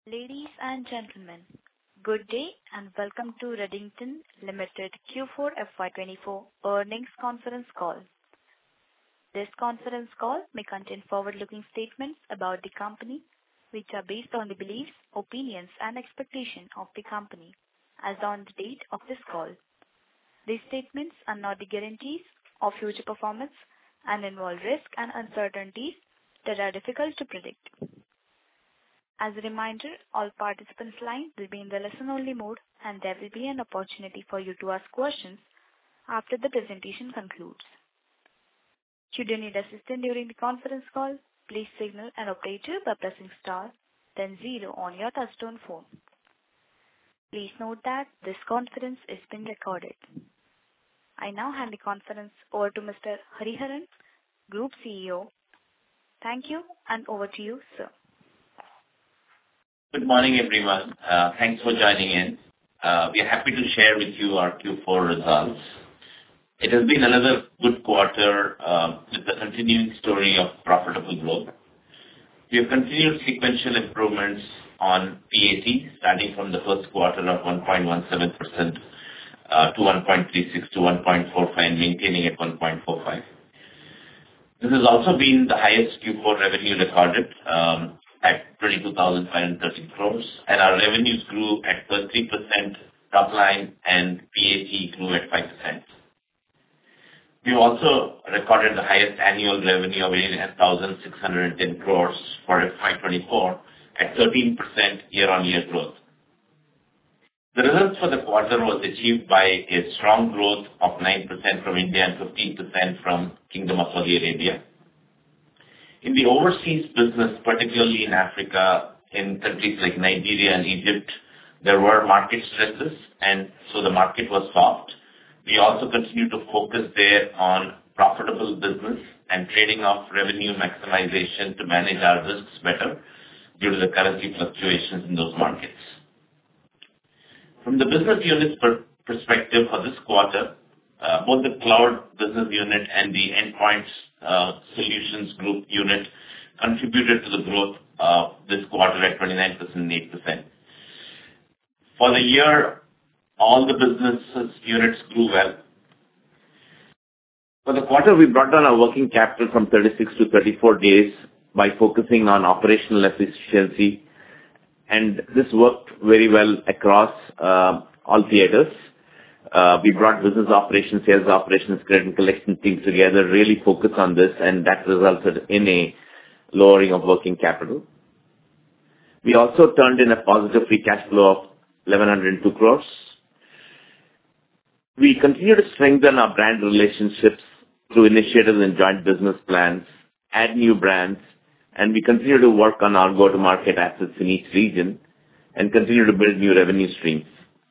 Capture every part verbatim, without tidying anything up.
Ladies and gentlemen, good day and welcome to Redington Limited Q four F Y twenty-four earnings conference call. This conference call may contain forward-looking statements about the company, which are based on the beliefs, opinions, and expectations of the company as on the date of this call. These statements are not the guarantees of future performance and involve risks and uncertainties that are difficult to predict. As a reminder, all participants' lines will be in the listen-only mode, and there will be an opportunity for you to ask questions after the presentation concludes. Should you need assistance during the conference call, please signal an operator by pressing star, then zero on your touchtone phone. Please note that this conference is being recorded. I now hand the conference over to Mister Hariharan, Group C E O. Thank you, and over to you, sir. Good morning, everyone. Uh, thanks for joining in. Uh, we are happy to share with you our Q four results. It has been another good quarter uh, with the continuing story of profitable growth. We have continued sequential improvements on P A T, starting from the first quarter of one point one seven percent uh, to one point three six to one point four five, maintaining at one point four five. This has also been the highest Q four revenue recorded, um, at twenty-two thousand five hundred thirty crores, and our revenues grew at thirty percent top line, and P A T grew at five percent. We also recorded the highest annual revenue of eighty-nine thousand six hundred ten crores for F Y twenty-four at thirteen percent year-on-year growth. The results for the quarter was achieved by a strong growth of nine percent from India and fifteen percent from Kingdom of Saudi Arabia. In the overseas business, particularly in Africa, in countries like Nigeria and Egypt, there were market stresses, and so the market was soft. We also continue to focus there on profitable business and trading off revenue maximization to manage our risks better due to the currency fluctuations in those markets. From the business units per perspective for this quarter, uh, both the cloud business unit and the endpoints uh, solutions group unit contributed to the growth uh, this quarter at twenty-nine percent and eight percent. For the year, all the business units grew well. For the quarter, we brought down our working capital from thirty-six to thirty-four days by focusing on operational efficiency, and this worked very well across uh, all theaters. Uh, we brought business operations, sales operations, credit and collection teams together, really focused on this, and that resulted in a lowering of working capital. We also turned in a positive free cash flow of eleven hundred two crores. We continue to strengthen our brand relationships through initiatives and joint business plans, add new brands, and we continue to work on our go-to-market assets in each region and continue to build new revenue streams.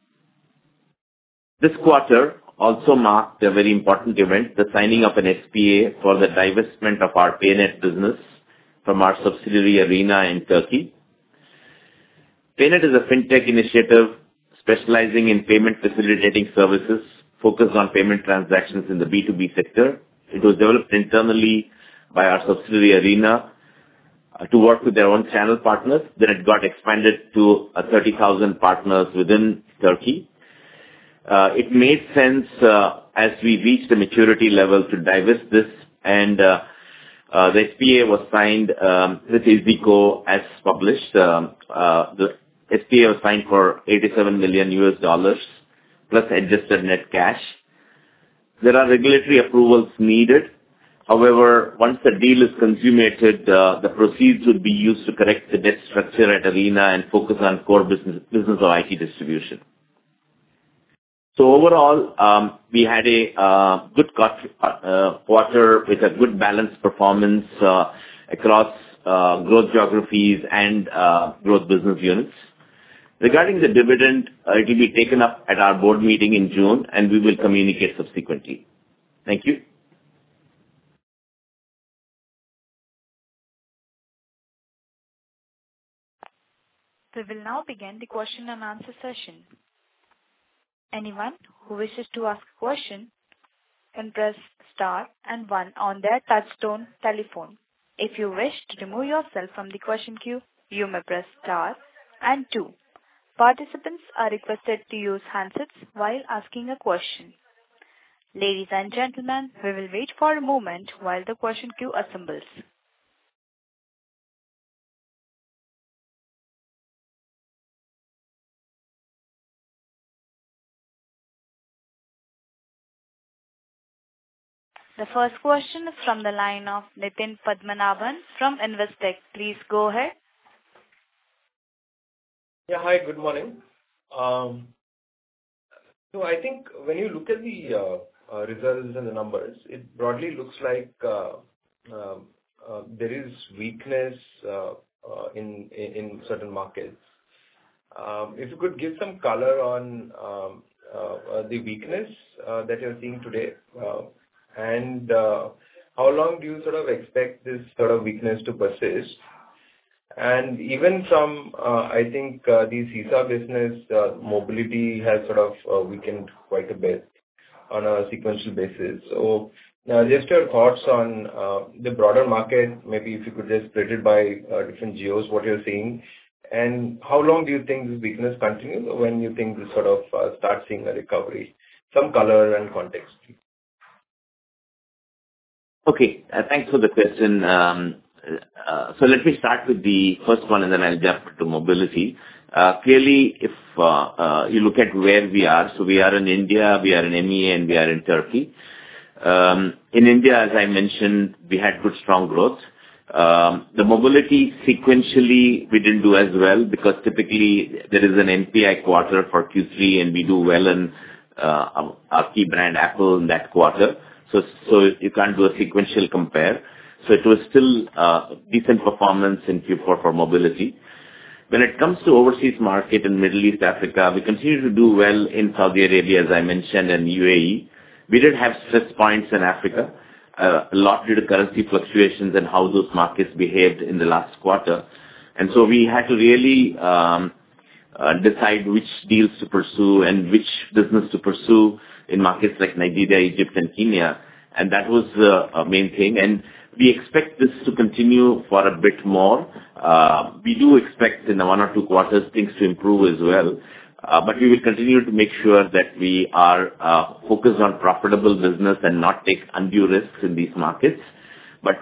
This quarter also marked a very important event, the signing of an S P A for the divestment of our PayNet business from our subsidiary Arena in Turkey. PayNet is a fintech initiative specializing in payment facilitating services focused on payment transactions in the B two B sector. It was developed internally by our subsidiary Arena uh, to work with their own channel partners. Then it got expanded to uh, thirty thousand partners within Turkey. Uh, it made sense uh, as we reached the maturity level to divest this, and uh, uh, the S P A was signed um, with iyzico as published. Um, uh, the S P A was signed for eighty-seven million U S dollars plus adjusted net cash. There are regulatory approvals needed. However, once the deal is consummated, uh, the proceeds would be used to correct the debt structure at Arena and focus on core business, business of I T distribution. So overall, um, we had a uh, good quarter, uh, quarter with a good balanced performance uh, across uh, growth geographies and uh, growth business units. Regarding the dividend, uh, it will be taken up at our board meeting in June, and we will communicate subsequently. Thank you. We will now begin the question and answer session. Anyone who wishes to ask a question can press star and one on their touchtone telephone. If you wish to remove yourself from the question queue, you may press star And two, participants are requested to use handsets while asking a question. Ladies and gentlemen, we will wait for a moment while the question queue assembles. The first question is from the line of Nitin Padmanabhan from Investec. Please go ahead. Yeah, hi, good morning. Um, so I think when you look at the uh, uh, results and the numbers, it broadly looks like uh, uh, uh, there is weakness uh, uh, in, in in certain markets. Um, if you could give some color on um, uh, uh, the weakness uh, that you're seeing today, uh, and uh, how long do you sort of expect this sort of weakness to persist? And even from, uh, I think, uh, the C I S A business, uh, mobility has sort of uh, weakened quite a bit on a sequential basis. So uh, just your thoughts on uh, the broader market, maybe if you could just split it by uh, different geos, what you're seeing, and how long do you think this weakness continues, or when you think this sort of uh, start seeing a recovery? Some color and context. Okay, uh, thanks for the question. Um, uh, so let me start with the first one and then I'll jump to mobility. Uh, clearly, if uh, uh, you look at where we are, so we are in India, we are in M E A, and we are in Turkey. Um, in India, as I mentioned, we had good strong growth. Um, the mobility sequentially we didn't do as well because typically there is an N P I quarter for Q three and we do well in uh, our key brand Apple in that quarter. So, so you can't do a sequential compare. So it was still uh, decent performance in Q four for mobility. When it comes to overseas market in Middle East Africa, we continue to do well in Saudi Arabia, as I mentioned, and U A E. We did have stress points in Africa, uh, a lot due to currency fluctuations and how those markets behaved in the last quarter. And so we had to really um, uh, decide which deals to pursue and which business to pursue in markets like Nigeria, Egypt, and Kenya. And that was uh, a main thing. And we expect this to continue for a bit more. Uh, we do expect in the one or two quarters things to improve as well. Uh, but we will continue to make sure that we are uh, focused on profitable business and not take undue risks in these markets. But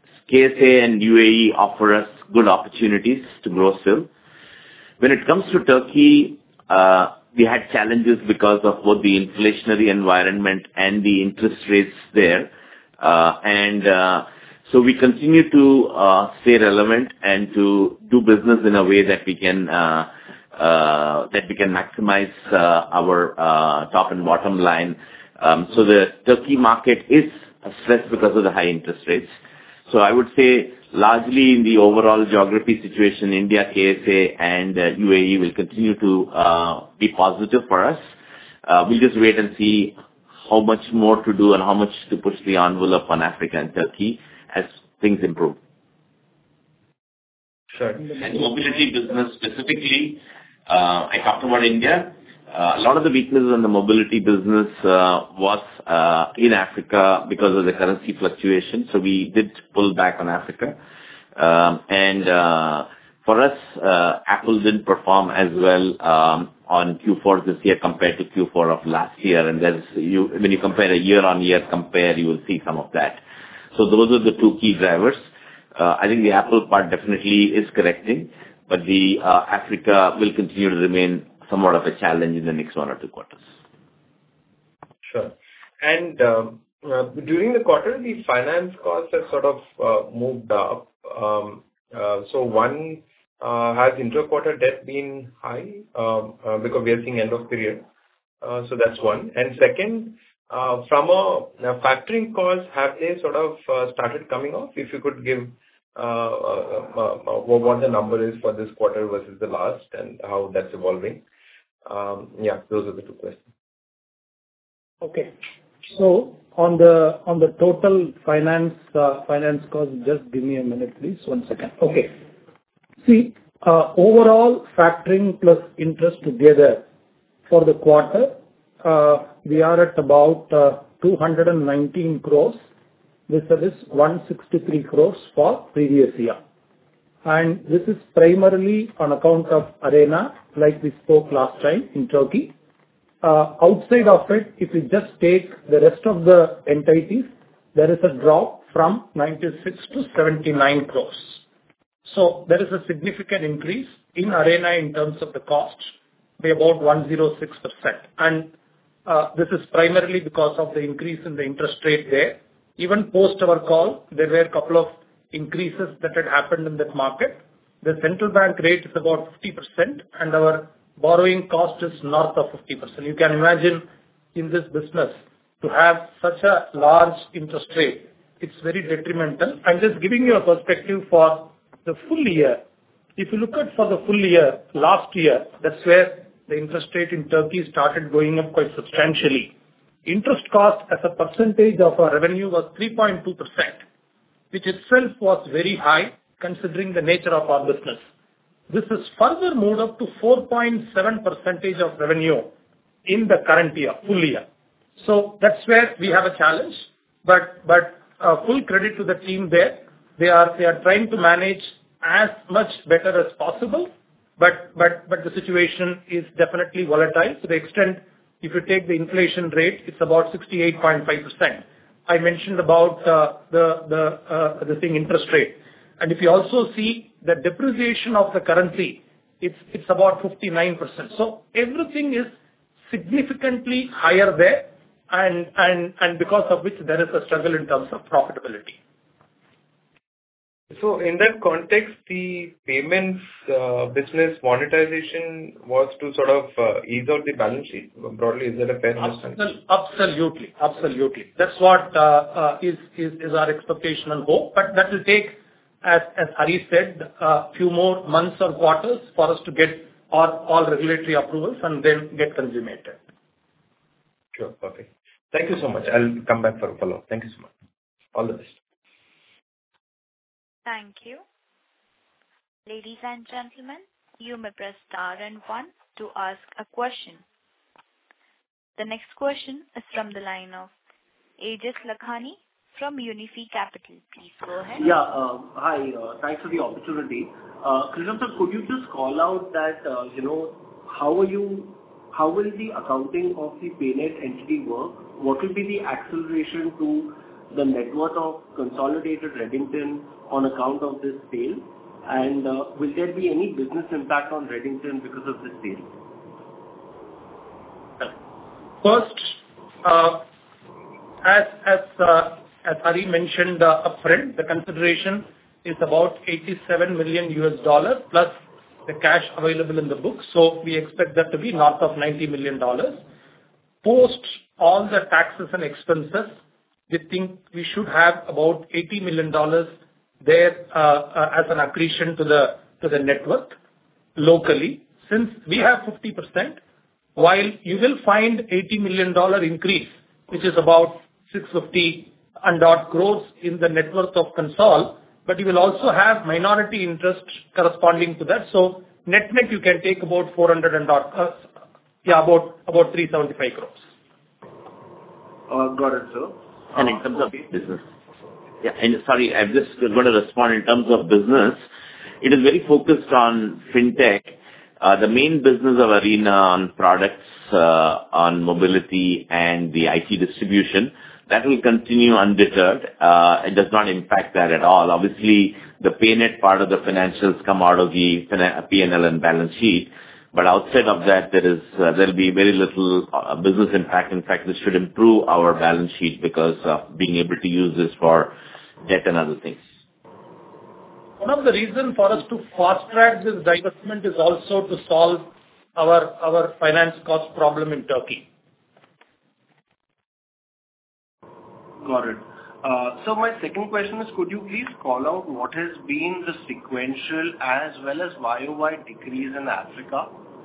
K S A and U A E offer us good opportunities to grow still. When it comes to Turkey, uh, we had challenges because of both the inflationary environment and the interest rates there. Uh, and uh, so we continue to uh, stay relevant and to do business in a way that we can uh, uh, that we can maximize uh, our uh, top and bottom line. Um, so the Turkey market is stressed because of the high interest rates. So I would say largely in the overall geography situation, India, K S A, and uh, U A E will continue to uh, be positive for us. Uh, we'll just wait and see how much more to do and how much to push the envelope on Africa and Turkey as things improve. Sure. And mobility business specifically, uh, I talked about India. Uh, a lot of the weaknesses in the mobility business uh, was uh, in Africa because of the currency fluctuation. So we did pull back on Africa. Um, and uh, for us, uh, Apple didn't perform as well um, on Q four this year compared to Q four of last year. And there's, you, when you compare a year-on-year compare, you will see some of that. So those are the two key drivers. Uh, I think the Apple part definitely is correcting, but the uh, Africa will continue to remain somewhat of a challenge in the next one or two quarters. Sure. And um, uh, during the quarter, the finance costs have sort of uh, moved up. Um, uh, so one, uh, has intra-quarter debt been high um, uh, because we are seeing end of period? Uh, so that's one. And second, uh, from a, a factoring cost, have they sort of uh, started coming off? If you could give uh, uh, uh, uh, what the number is for this quarter versus the last and how that's evolving. Um, yeah, those are the two questions. Okay. So on the on the total finance uh, finance cost, just give me a minute, please. One second. Okay. See, uh, overall factoring plus interest together for the quarter, uh, we are at about uh, two hundred nineteen crores. This is one hundred sixty-three crores for previous year. and this is primarily on account of Arena, like we spoke last time in Turkey. Uh, outside of it, if we just take the rest of the entities, there is a drop from ninety-six to seventy-nine crores. So there is a significant increase in Arena in terms of the cost by about one hundred six percent. And uh, this is primarily because of the increase in the interest rate there. Even post our call, there were a couple of increases that had happened in that market. The central bank rate is about fifty percent and our borrowing cost is north of fifty percent. You can imagine in this business to have such a large interest rate, it's very detrimental. I'm just giving you a perspective for the full year. If you look at for the full year, last year, that's where the interest rate in Turkey started going up quite substantially. Interest cost as a percentage of our revenue was three point two percent, which itself was very high considering the nature of our business. This is further moved up to four point seven percent of revenue in the current year, full year. So that's where we have a challenge, but but uh, full credit to the team there. They are they are trying to manage as much better as possible, but but but the situation is definitely volatile to the extent if you take the inflation rate, it's about sixty-eight point five percent. I mentioned about uh, the the uh, the thing interest rate, and if you also see the depreciation of the currency, it's it's about fifty-nine percent. So everything is significantly higher there. And, and, and because of which there is a struggle in terms of profitability. So in that context, the payments uh, business monetization was to sort of uh, ease out the balance sheet. Broadly, is that a fair understanding? Absolutely, absolutely. That's what uh, uh, is, is is our expectation and hope. But that will take, as as Hari said, a uh, few more months or quarters for us to get all, all regulatory approvals and then get consummated. Sure, perfect. Thank you so much. I'll come back for a follow-up. Thank you so much. All the best. Thank you. Ladies and gentlemen, you may press star and one to ask a question. The next question is from the line of Aejas Lakhani from Unifi Capital. Please go ahead. Yeah. Uh, hi. Uh, thanks for the opportunity. Uh, Krishnan sir, could you just call out that, uh, you know, how are you, how will the accounting of the PayNet entity work? What will be the acceleration to the net worth of consolidated Redington on account of this sale? And uh, will there be any business impact on Redington because of this sale? First, uh, as as uh, as Hari mentioned uh, upfront, the consideration is about eighty-seven million U S dollars plus the cash available in the book. So we expect that to be north of ninety million dollars. Post all the taxes and expenses, we think we should have about eighty million dollars there uh, uh, as an accretion to the to the net worth locally. Since we have fifty percent, while you will find eighty million dollars increase, which is about six hundred fifty and odd crores in the net worth of Consol, but you will also have minority interest corresponding to that. So net net you can take about four hundred and odd, uh, yeah, about about three hundred seventy-five crores. Uh, got it, sir. And in terms of business, yeah, and sorry, I'm just going to respond in terms of business. It is very focused on fintech. Uh, the main business of Arena on products, uh, on mobility and the I T distribution, that will continue undeterred. Uh, it does not impact that at all. Obviously, the PayNet part of the financials come out of the P and L and balance sheet. But outside of that, there is uh, there will be very little uh, business impact. In fact, this should improve our balance sheet because of being able to use this for debt and other things. One of the reasons for us to fast-track this divestment is also to solve our our finance cost problem in Turkey. Got it. Uh, so my second question is, could you please call out what has been the sequential as well as Y O Y decrease in Africa?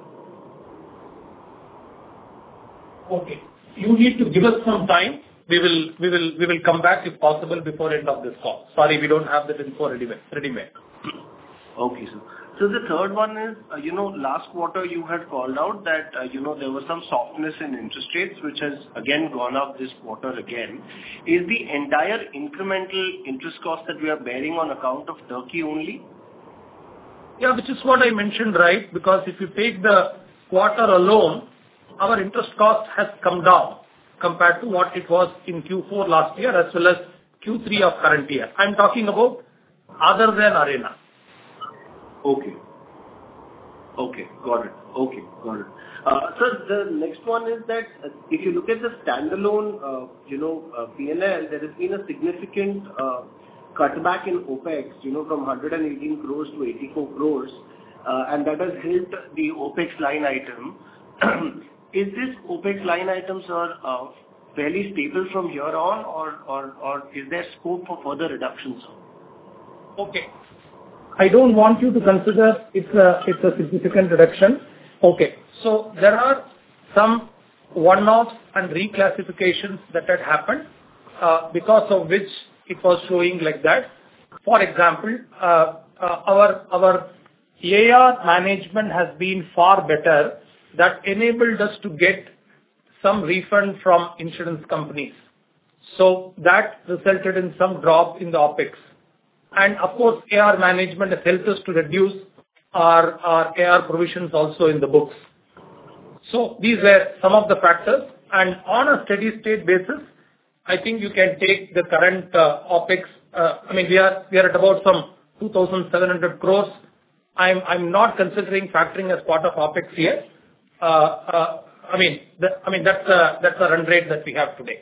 Okay. You need to give us some time. We will we will we will come back if possible before end of this call. Sorry, we don't have that info ready made. Okay, sir. So the third one is, uh, you know, last quarter you had called out that, uh, you know, there was some softness in interest rates, which has again gone up this quarter again. Is the entire incremental interest cost that we are bearing on account of Turkey only? Yeah, which is what I mentioned, right? Because if you take the quarter alone, our interest cost has come down compared to what it was in Q four last year as well as Q three of current year. I'm talking about other than Arena. Okay. Okay, got it. Okay, got it. Uh, Sir, the next one is that uh, if you look at the standalone, uh, you know, uh, P and L, there has been a significant uh, cutback in OpEx, you know, from one hundred eighteen crores to eighty-four crores, uh, and that has helped the OpEx line item. Is this OpEx line item, sir, uh, fairly stable from here on, or, or, or is there scope for further reductions? Okay. I don't want you to consider it's a, it's a significant reduction. Okay. So there are some one-offs and reclassifications that had happened, uh, because of which it was showing like that. For example, uh, uh, our, our A R management has been far better. That enabled us to get some refund from insurance companies. So that resulted in some drop in the OpEx. And of course, A R management has helped us to reduce our, our A R provisions also in the books. So these were some of the factors. And on a steady state basis, I think you can take the current uh, OpEx. Uh, I mean, we are we are at about some two thousand seven hundred crores. I'm I'm not considering factoring as part of OpEx here. Uh, uh, I mean, the, I mean that's a, that's a run rate that we have today.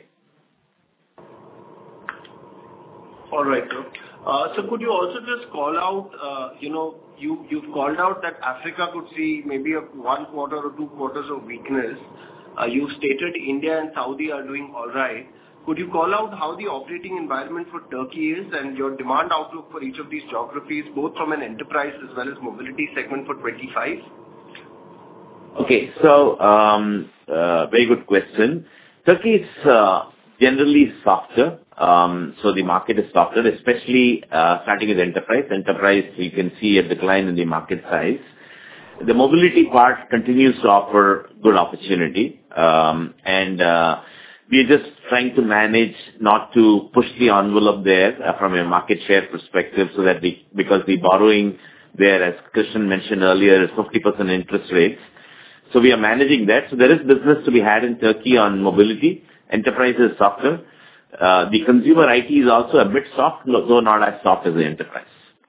All right, sir. Uh, So could you also just call out, uh, you know, you, you've called out that Africa could see maybe a one quarter or two quarters of weakness. Uh, You've stated India and Saudi are doing all right. Could you call out how the operating environment for Turkey is and your demand outlook for each of these geographies, both from an enterprise as well as mobility segment for twenty-five? Okay. So, um, uh, very good question. Turkey is uh, generally softer. Um, so the market is softer, especially uh, starting with enterprise. Enterprise, you can see a decline in the market size. The mobility part continues to offer good opportunity. Um, and uh, we are just trying to manage not to push the envelope there uh, from a market share perspective so that the, because the borrowing there, as Krishnan mentioned earlier, is fifty percent interest rates. So we are managing that. So there is business to be had in Turkey on mobility. Enterprise is softer. Uh, the consumer I T is also a bit soft, though not as soft as the enterprise.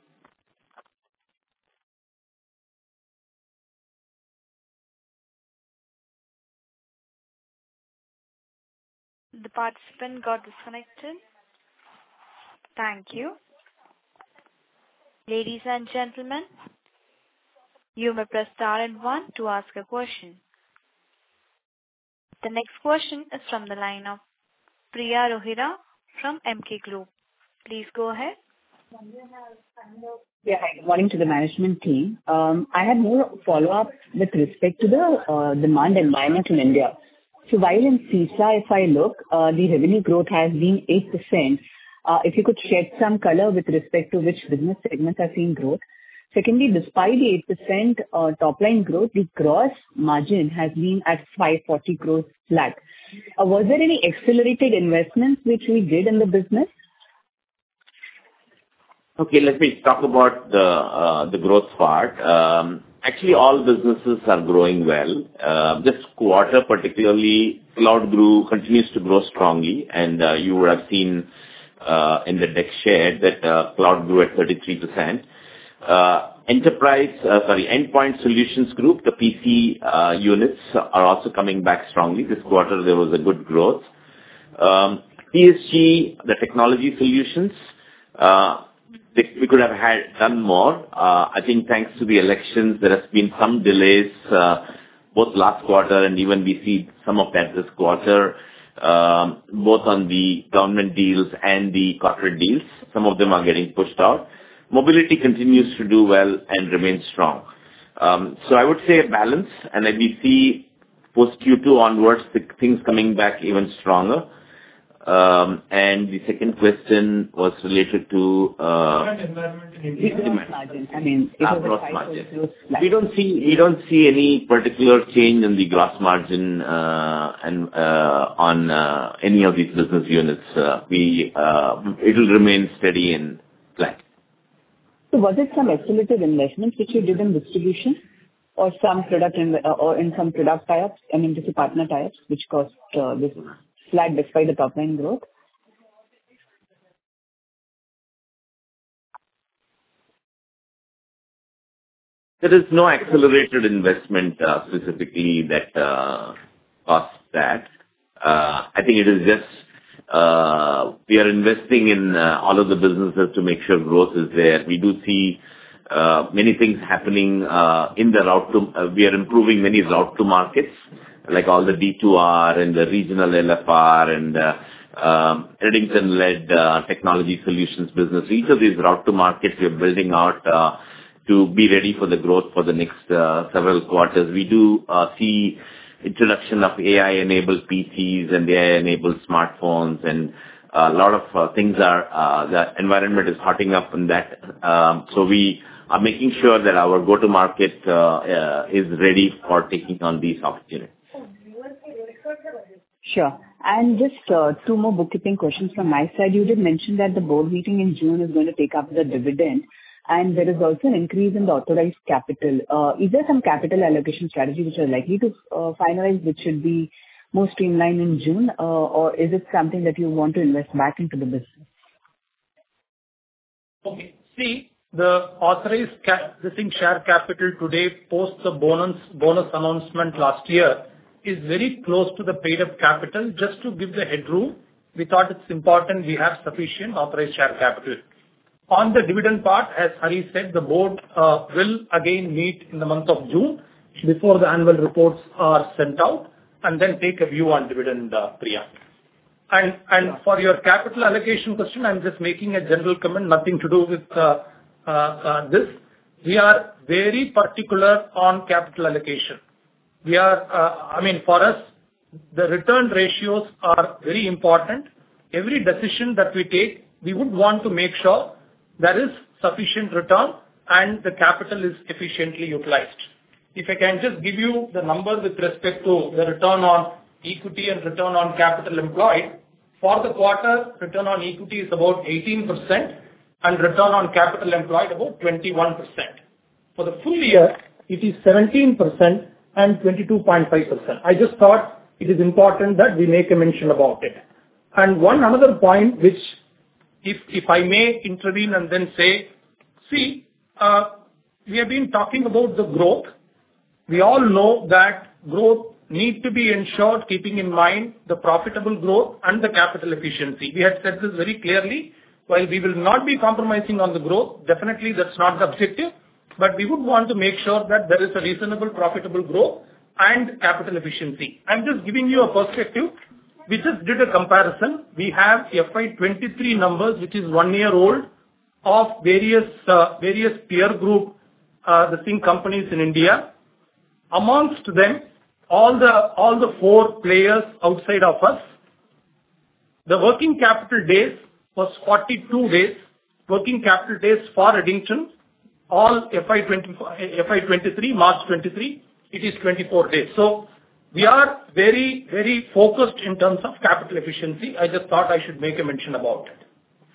The participant got disconnected. Thank you. Ladies and gentlemen, you may press star and one to ask a question. The next question is from the line of Priya Rohira from Emkay Group. Please go ahead. Yeah, hi. Good morning to the management team. Um, I had more follow-up with respect to the uh, demand environment in India. So while in C I S A, if I look, uh, the revenue growth has been eight percent. Uh, if you could shed some color with respect to which business segments are seeing growth. Secondly, despite the eight percent uh, top-line growth, the gross margin has been at five hundred forty crores flat. Uh, was there any accelerated investments which we did in the business? Okay, let me talk about the uh, the growth part. Um, actually, all businesses are growing well. Uh, this quarter, particularly, cloud grew continues to grow strongly, and uh, you would have seen uh, in the deck shared that uh, cloud grew at thirty-three percent. Uh, enterprise, uh, sorry, endpoint solutions group, the P C uh, units are also coming back strongly. This quarter, there was a good growth. Um, P S G, the technology solutions. Uh, We could have had done more. Uh, I think thanks to the elections, there has been some delays, uh, both last quarter and even we see some of that this quarter, um, both on the government deals and the corporate deals. Some of them are getting pushed out. Mobility continues to do well and remains strong. Um, so I would say a balance, and we see post Q two onwards, the things coming back even stronger. Um, and the second question was related to uh, gross margin. I mean, it was gross a margin. flat. We don't see we don't see any particular change in the gross margin uh, and uh, on uh, any of these business units. Uh, we uh, it will remain steady and flat. So So was it some accelerated investments which you did in distribution or some product in, uh, or in some product tie-ups, I mean, just partner tie-ups, which caused uh, this flat despite the top line growth? There is no accelerated investment uh, specifically that uh, caused that. Uh, I think it is just uh, we are investing in uh, all of the businesses to make sure growth is there. We do see uh, many things happening uh, in the route to. Uh, we are improving many route to markets, like all the D two R and the regional L F R and uh, um, Redington-led uh, technology solutions business. Each of these route to markets we are building out uh, to be ready for the growth for the next uh, several quarters. We do uh, see introduction of A I-enabled P Cs and A I-enabled smartphones, and a lot of uh, things are, uh, the environment is hotting up in that. Um, so we are making sure that our go-to-market uh, uh, is ready for taking on these opportunities. Sure. And just uh, two more bookkeeping questions from my side. You did mention that the board meeting in June is going to take up the dividend, and there is also an increase in the authorized capital. Uh, Is there some capital allocation strategy which are likely to uh, finalize, which should be more streamlined in June, uh, or is it something that you want to invest back into the business? Okay. See, the authorized cap, this thing share capital today, post the bonus bonus announcement last year, is very close to the paid-up capital. Just to give the headroom, we thought it's important we have sufficient authorized share capital. On the dividend part, as Hari said, the board uh, will again meet in the month of June before the annual reports are sent out, and then take a view on dividend, uh, Priya. And and for your capital allocation question, I'm just making a general comment, nothing to do with uh, uh, uh, this. We are very particular on capital allocation. We are, uh, I mean, for us, the return ratios are very important. Every decision that we take, we would want to make sure there is sufficient return and the capital is efficiently utilized. If I can just give you the numbers with respect to the return on equity and return on capital employed. For the quarter, return on equity is about eighteen percent and return on capital employed about twenty-one percent. For the full year, it is seventeen percent and twenty-two point five percent. I just thought it is important that we make a mention about it. And one another point which, if if I may intervene and then say, see, uh, we have been talking about the growth. We all know that growth need to be ensured keeping in mind the profitable growth and the capital efficiency. We had said this very clearly. While we will not be compromising on the growth, definitely that's not the objective, but we would want to make sure that there is a reasonable profitable growth and capital efficiency. I'm just giving you a perspective. We just did a comparison. We have F Y twenty-three numbers, which is one year old, of various uh, various peer group, uh, the same companies in India. Amongst them, all the all the four players outside of us, the working capital days was forty-two days. Working capital days for Redington, all F Y twenty-three, March twenty-three, it is twenty-four days. So we are very, very focused in terms of capital efficiency. I just thought I should make a mention about it.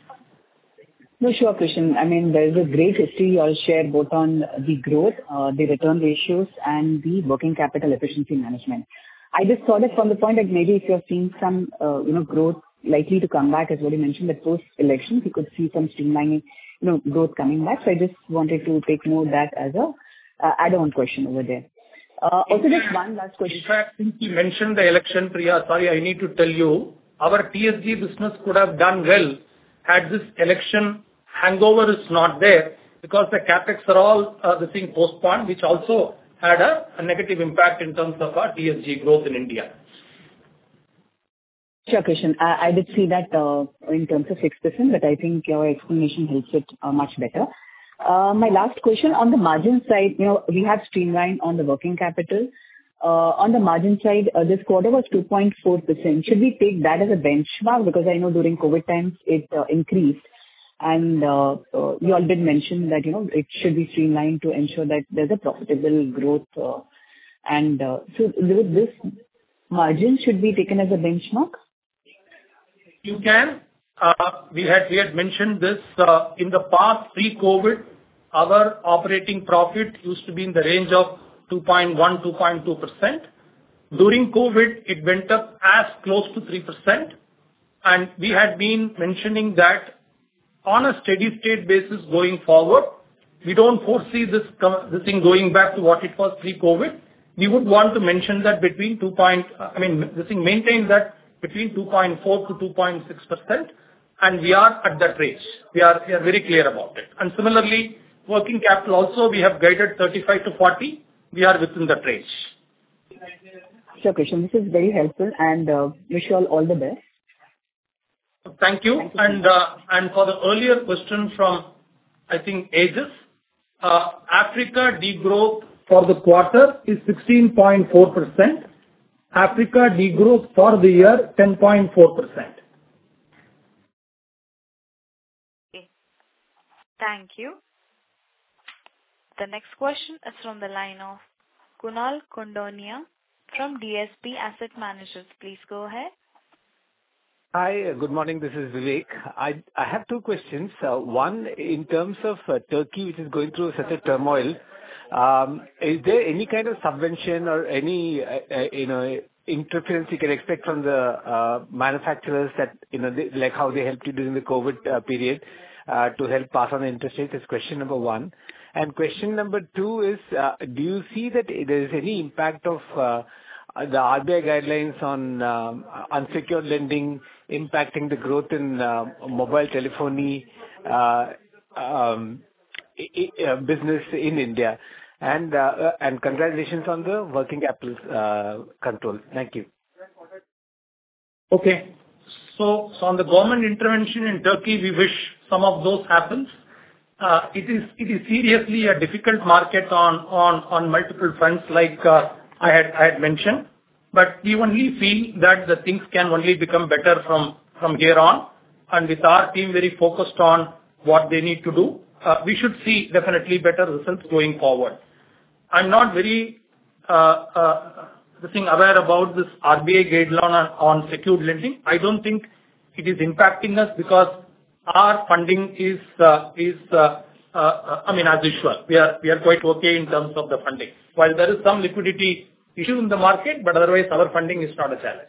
No, sure, Krishan. I mean, there is a great history you all share both on the growth, uh, the return ratios, and the working capital efficiency management. I just thought that from the point that maybe if you're seeing some, uh, you know, growth likely to come back, as what you mentioned, that post-election, we could see some streamlining, you know, growth coming back. So I just wanted to take more of that as a uh, add-on question over there. Uh, also, just one last question. In fact, since you mentioned the election, Priya, sorry, I need to tell you, our T S G business could have done well had this election hangover is not there, because the capex are all uh, the thing postponed, which also had a, a negative impact in terms of our T S G growth in India. Sure, Krishan. I, I did see that uh, in terms of six percent, but I think your explanation helps it uh, much better. Uh, my last question on the margin side, you know, we have streamlined on the working capital. Uh, on the margin side, uh, this quarter was two point four percent. Should we take that as a benchmark? Because I know during COVID times it uh, increased. And uh, uh, you all did mention that, you know, it should be streamlined to ensure that there's a profitable growth. Uh, and uh, so with this margin should be taken as a benchmark? You can. Uh, we had we had mentioned this uh, in the past pre-COVID. our operating profit used to be in the range of two point one to two point two percent. During COVID, it went up as close to three percent. And we had been mentioning that on a steady state basis going forward, we don't foresee this, this thing going back to what it was pre-COVID. We would want to mention that between two. I mean, this thing maintains that between two point four to two point six percent, and we are at that range. We are, we are very clear about it. And similarly, working capital also, we have guided thirty-five to forty. We are within that range. Sure, Krishnan. This is very helpful, and uh, wish you all all the best. Thank you. Thank you. And uh, and for the earlier question from, I think, Aegis, uh, Africa degrowth for the quarter is sixteen point four percent. Africa degrowth for the year, ten point four percent. Okay. Thank you. The next question is from the line of Kunal Kondonia from D S P Asset Managers. Please go ahead. Hi, good morning. This is Vivek. I I have two questions. Uh, one, in terms of uh, Turkey, which is going through such a turmoil, um, is there any kind of subvention or any uh, uh, you know interference you can expect from the uh, manufacturers that you know they, like how they helped you during the COVID uh, period uh, to help pass on the interest rates? Is question number one. And question number two is, uh, do you see that there is any impact of uh, the R B I guidelines on um, unsecured lending impacting the growth in uh, mobile telephony uh, um, uh, business in India? And uh, and congratulations on the working capital uh, control. Thank you. Okay. So, so on the government intervention in Turkey, we wish some of those happens. Uh, it is it is seriously a difficult market on on on multiple fronts, like uh, I had I had mentioned. But we only feel that the things can only become better from from here on. And with our team very focused on what they need to do, uh, we should see definitely better results going forward. I'm not very uh, uh, the thing aware about this R B I guideline on, on secured lending. I don't think it is impacting us because our funding is uh, is uh, uh, I mean as usual. We are we are quite okay in terms of the funding. While there is some liquidity issue in the market, but otherwise our funding is not a challenge.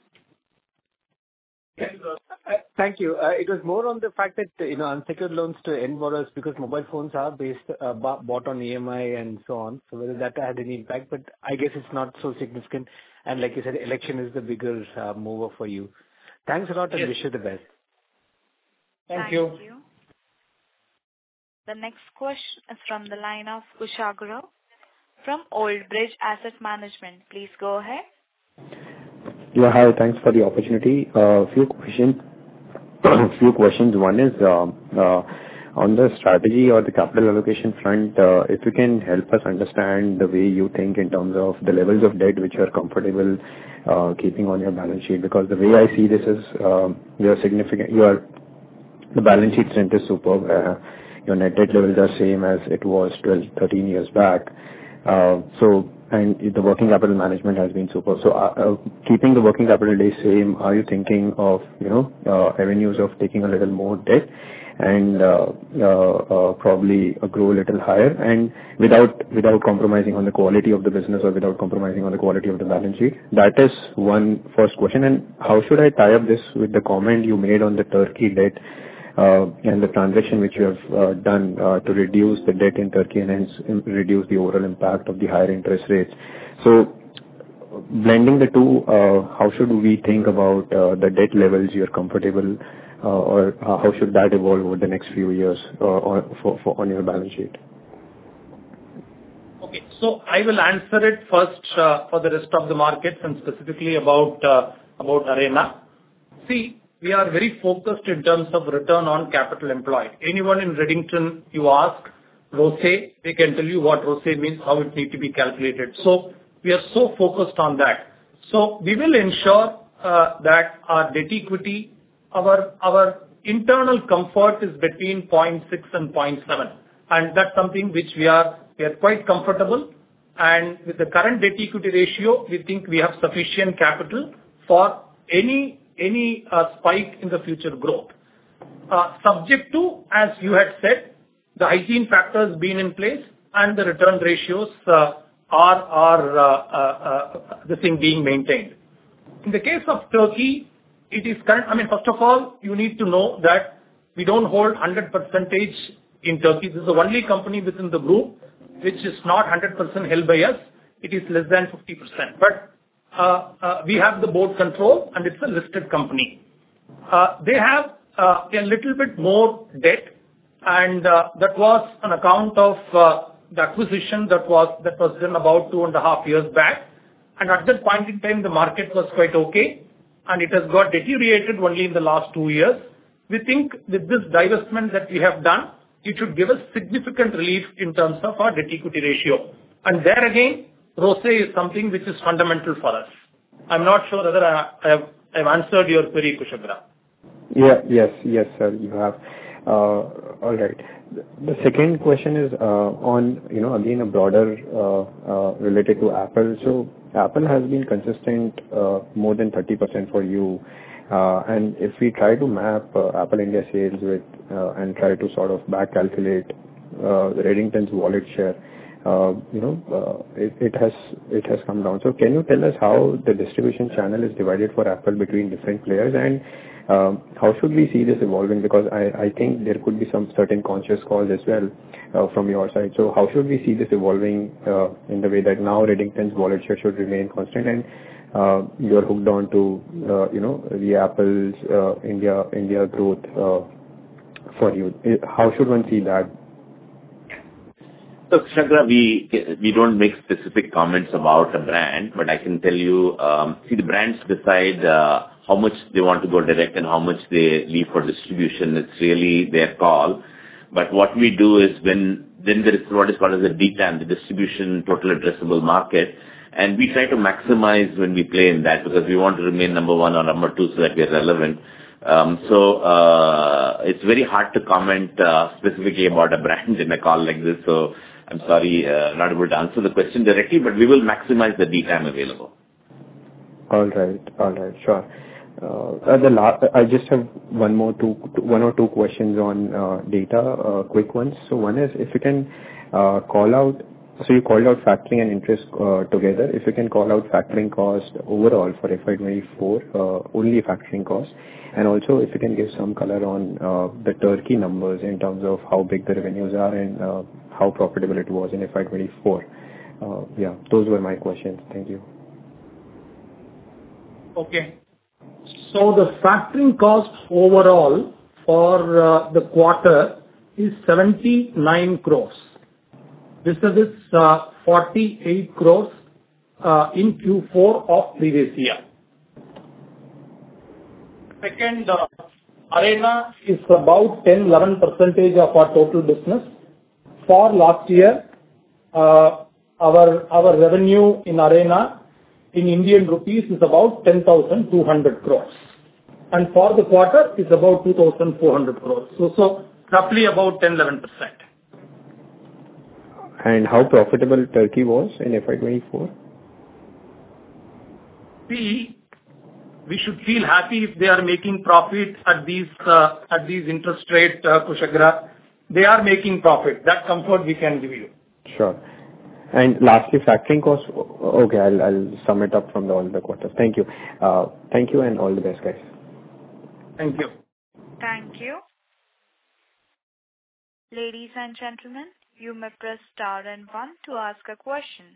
Uh, Thank you. Uh, It was more on the fact that, you know, unsecured loans to end borrowers, because mobile phones are based, uh, b- bought on E M I and so on. So whether that had any impact, but I guess it's not so significant. And like you said, election is the bigger uh, mover for you. Thanks a lot and Yes. wish you the best. Thank, Thank you. you. The next question is from the line of Kushagro from Old Bridge Asset Management. Please go ahead. Yeah, hi. Thanks for the opportunity. A few questions. Few questions. One is uh, uh, on the strategy or the capital allocation front, uh, if you can help us understand the way you think in terms of the levels of debt which you are comfortable uh, keeping on your balance sheet. Because the way I see this is, uh, you are significant. You are the balance sheet strength is superb. Uh, your net debt levels are same as it was twelve, thirteen years back. Uh, so. And the working capital management has been super. So, uh, uh, keeping the working capital days same, are you thinking of, you know, uh, avenues of taking a little more debt and uh, uh, uh, probably uh, grow a little higher and without without compromising on the quality of the business or without compromising on the quality of the balance sheet? That is one first question. And how should I tie up this with the comment you made on the Turkey debt? Uh, and the transaction which you have uh, done uh, to reduce the debt in Turkey and hence reduce the overall impact of the higher interest rates. So, blending the two, uh, how should we think about uh, the debt levels you are comfortable, uh, or uh, how should that evolve over the next few years uh, on, for, for on your balance sheet? Okay, so I will answer it first uh, for the rest of the markets and specifically about uh, about Arena. See. We are very focused in terms of return on capital employed. Anyone in Redington, you ask ROCE, they can tell you what ROCE means, how it needs to be calculated. So we are so focused on that. So we will ensure uh, that our debt equity, our our internal comfort is between zero point six and zero point seven, and that's something which we are we are quite comfortable. And with the current debt equity ratio, we think we have sufficient capital for any. any uh, spike in the future growth. Uh, subject to, as you had said, the hygiene factors being in place, and the return ratios uh, are are uh, uh, uh, the thing being maintained. In the case of Turkey, it is current. I mean, first of all, you need to know that we don't hold one hundred percent in Turkey. This is the only company within the group which is not one hundred percent held by us. It is less than fifty percent. But uh, uh, we have the board control, and it's a listed company. Uh, they have uh, a little bit more debt, and uh, that was on account of uh, the acquisition that was that was done about two and a half years back. And at that point in time, the market was quite okay, and it has got deteriorated only in the last two years. We think with this divestment that we have done, it should give us significant relief in terms of our debt-equity ratio. And there again, ROCE is something which is fundamental for us. I'm not sure whether I I have I have answered your query, Kushagra. Yeah. Yes, yes, sir, you have. Uh, All right. The second question is uh, on, you know, again, a broader uh, uh, related to Apple. So Apple has been consistent uh, more than thirty percent for you. Uh, and if we try to map uh, Apple India sales with uh, and try to sort of back calculate uh, Redington's wallet share, uh, you know, uh, it, it has it has come down. So can you tell us how the distribution channel is divided for Apple between different players, and um, how should we see this evolving? Because I, I think there could be some certain conscious calls as well uh, from your side. So how should we see this evolving uh, in the way that now Redington's wallet share should remain constant, and Uh, you're hooked on to, uh, you know, the Apple's uh, India India growth uh, for you. How should one see that? So, Kushagra, we we don't make specific comments about a brand, but I can tell you, um, see, the brands decide uh, how much they want to go direct and how much they leave for distribution. It's really their call. But what we do is when then there is what is called as a D TAM, the distribution total addressable market. And we try to maximize when we play in that, because we want to remain number one or number two so that we are relevant. Um, so uh, it's very hard to comment uh, specifically about a brand in a call like this. So I'm sorry, uh, not able to answer the question directly, but we will maximize the D TAM available. All right, all right, sure. Uh, the last, I just have one more two, one or two questions on uh, data, uh, quick ones. So one is, if you can uh, call out. So you called out factoring and interest uh, together. If you can call out factoring cost overall for F Y twenty-four, uh, only factoring cost, and also if you can give some color on uh, the Turkey numbers in terms of how big the revenues are and uh, how profitable it was in F Y twenty-four. Uh, yeah, those were my questions. Thank you. Okay. So the factoring cost overall for uh, the quarter is seventy-nine crores. This is uh, forty-eight crores uh, in Q four of previous year. Second, uh, Arena is about ten to eleven percent of our total business. For last year, uh, our our revenue in Arena in Indian rupees is about ten thousand two hundred crores. And for the quarter, it's about two thousand four hundred crores. So, so roughly about ten to eleven percent. And how profitable Turkey was in F Y twenty-four? See, we should feel happy if they are making profit at these uh, at these interest rate, uh, Kushagra. They are making profit. That comfort we can give you. Sure. And lastly, factoring costs. Okay, I'll I'll sum it up from the, all the quarters. Thank you. Uh, thank you, and all the best, guys. Thank you. Thank you. Ladies and gentlemen, you may press star and one to ask a question.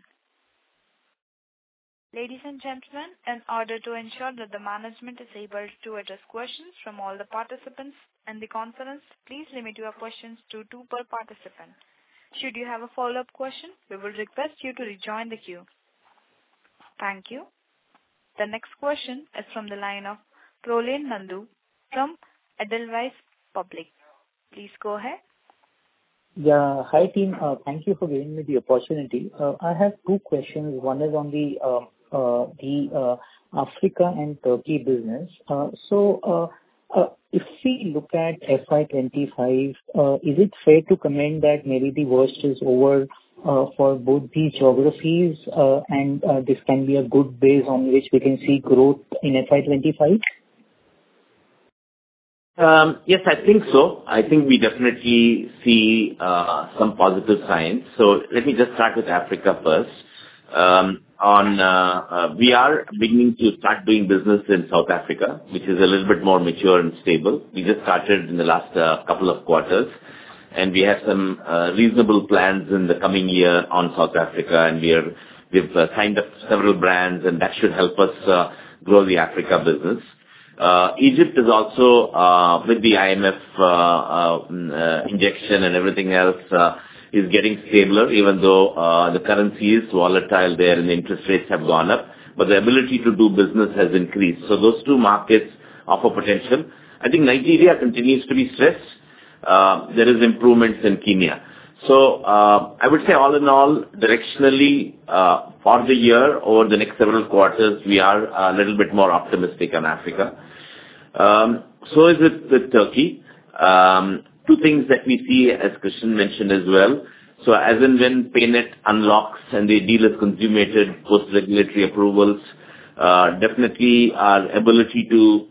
Ladies and gentlemen, in order to ensure that the management is able to address questions from all the participants in the conference, please limit your questions to two per participant. Should you have a follow-up question, we will request you to rejoin the queue. Thank you. The next question is from the line of Prolin Nandu from Edelweiss Public. Please go ahead. Yeah. Hi, team. Uh, Thank you for giving me the opportunity. Uh, I have two questions. One is on the uh, uh, the uh, Africa and Turkey business. Uh, So, uh, uh, if we look at F Y twenty-five, uh, is it fair to comment that maybe the worst is over uh, for both these geographies, uh, and uh, this can be a good base on which we can see growth in F Y twenty-five? Um, yes, I think so. I think we definitely see uh, some positive signs. So let me just start with Africa first. Um, on uh, uh, we are beginning to start doing business in South Africa, which is a little bit more mature and stable. We just started in the last uh, couple of quarters, and we have some uh, reasonable plans in the coming year on South Africa, and we are we've uh, signed up several brands, and that should help us uh, grow the Africa business. Uh, Egypt is also, uh, with the I M F uh, uh, uh, injection and everything else, uh, is getting stabler, even though uh, the currency is volatile there and the interest rates have gone up. But the ability to do business has increased. So those two markets offer potential. I think Nigeria continues to be stressed. Uh, there is improvements in Kenya. So uh, I would say all in all, directionally, uh, for the year, over the next several quarters, we are a little bit more optimistic on Africa. Um, so is it with Turkey. Um, two things that we see, as Krishnan mentioned as well. So as and when PayNet unlocks and the deal is consummated, post-regulatory approvals, uh, definitely our ability to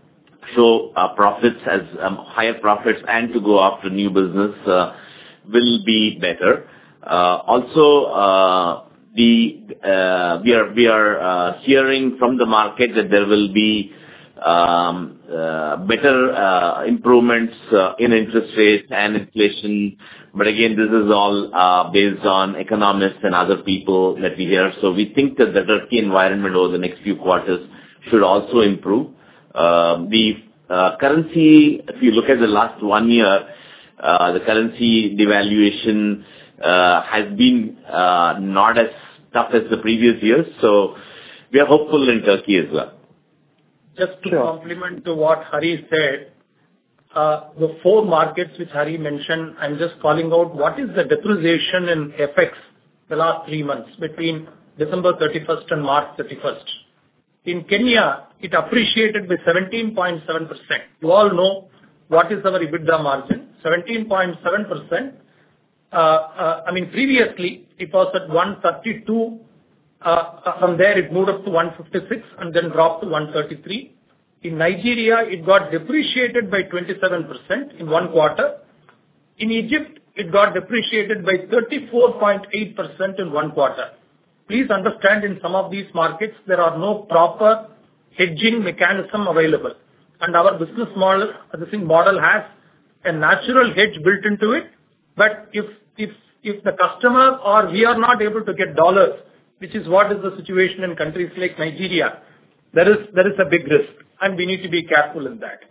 show uh, profits as um, higher profits and to go after new business uh, will be better. Uh, also, uh, the uh, we are we are uh, hearing from the market that there will be um, uh, better uh, improvements uh, in interest rates and inflation. But again, this is all uh, based on economists and other people that we hear. So we think that the Turkey environment over the next few quarters should also improve. Uh, the uh, currency, if you look at the last one year, uh, the currency devaluation uh, has been uh, not as tough as the previous years. So we are hopeful in Turkey as well. Just to complement to what Hari said, uh, the four markets which Hari mentioned, I'm just calling out what is the depreciation in F X the last three months between December thirty-first and March thirty-first. In Kenya, it appreciated by seventeen point seven percent. You all know what is our EBITDA margin, seventeen point seven percent. Uh, uh, I mean, previously, it was at one thirty-two. Uh, from there, it moved up to one fifty-six and then dropped to one thirty-three. In Nigeria, it got depreciated by twenty-seven percent in one quarter. In Egypt, it got depreciated by thirty-four point eight percent in one quarter. Please understand, in some of these markets, there are no proper hedging mechanism available. And our business model, the thing model has a natural hedge built into it. But if, if, if the customer or we are not able to get dollars, which is what is the situation in countries like Nigeria, there is, there is a big risk. And we need to be careful in that.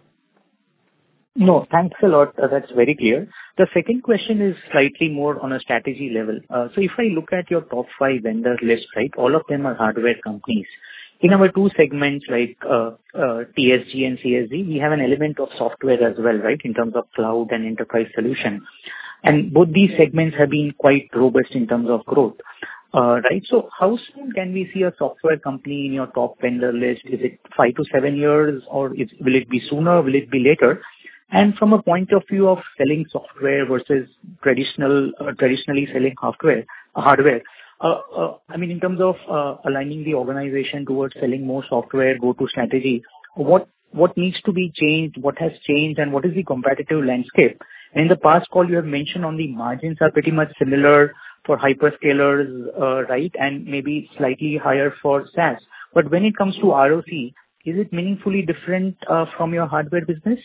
No, thanks a lot. Uh, that's very clear. The second question is slightly more on a strategy level. Uh, so if I look at your top five vendor list, right, all of them are hardware companies. In our two segments like uh, uh, T S G and C S G, we have an element of software as well, right, in terms of cloud and enterprise solution. And both these segments have been quite robust in terms of growth. Uh, right. So how soon can we see a software company in your top vendor list? Is it five to seven years or is, will it be sooner? Will it be later? And from a point of view of selling software versus traditional, uh, traditionally selling hardware, hardware, uh, uh, I mean, in terms of uh, aligning the organization towards selling more software, go-to strategy, what what needs to be changed? What has changed, and what is the competitive landscape? And in the past call, you have mentioned on the margins are pretty much similar for hyperscalers, uh, right, and maybe slightly higher for SaaS. But when it comes to R O C, is it meaningfully different uh, from your hardware business?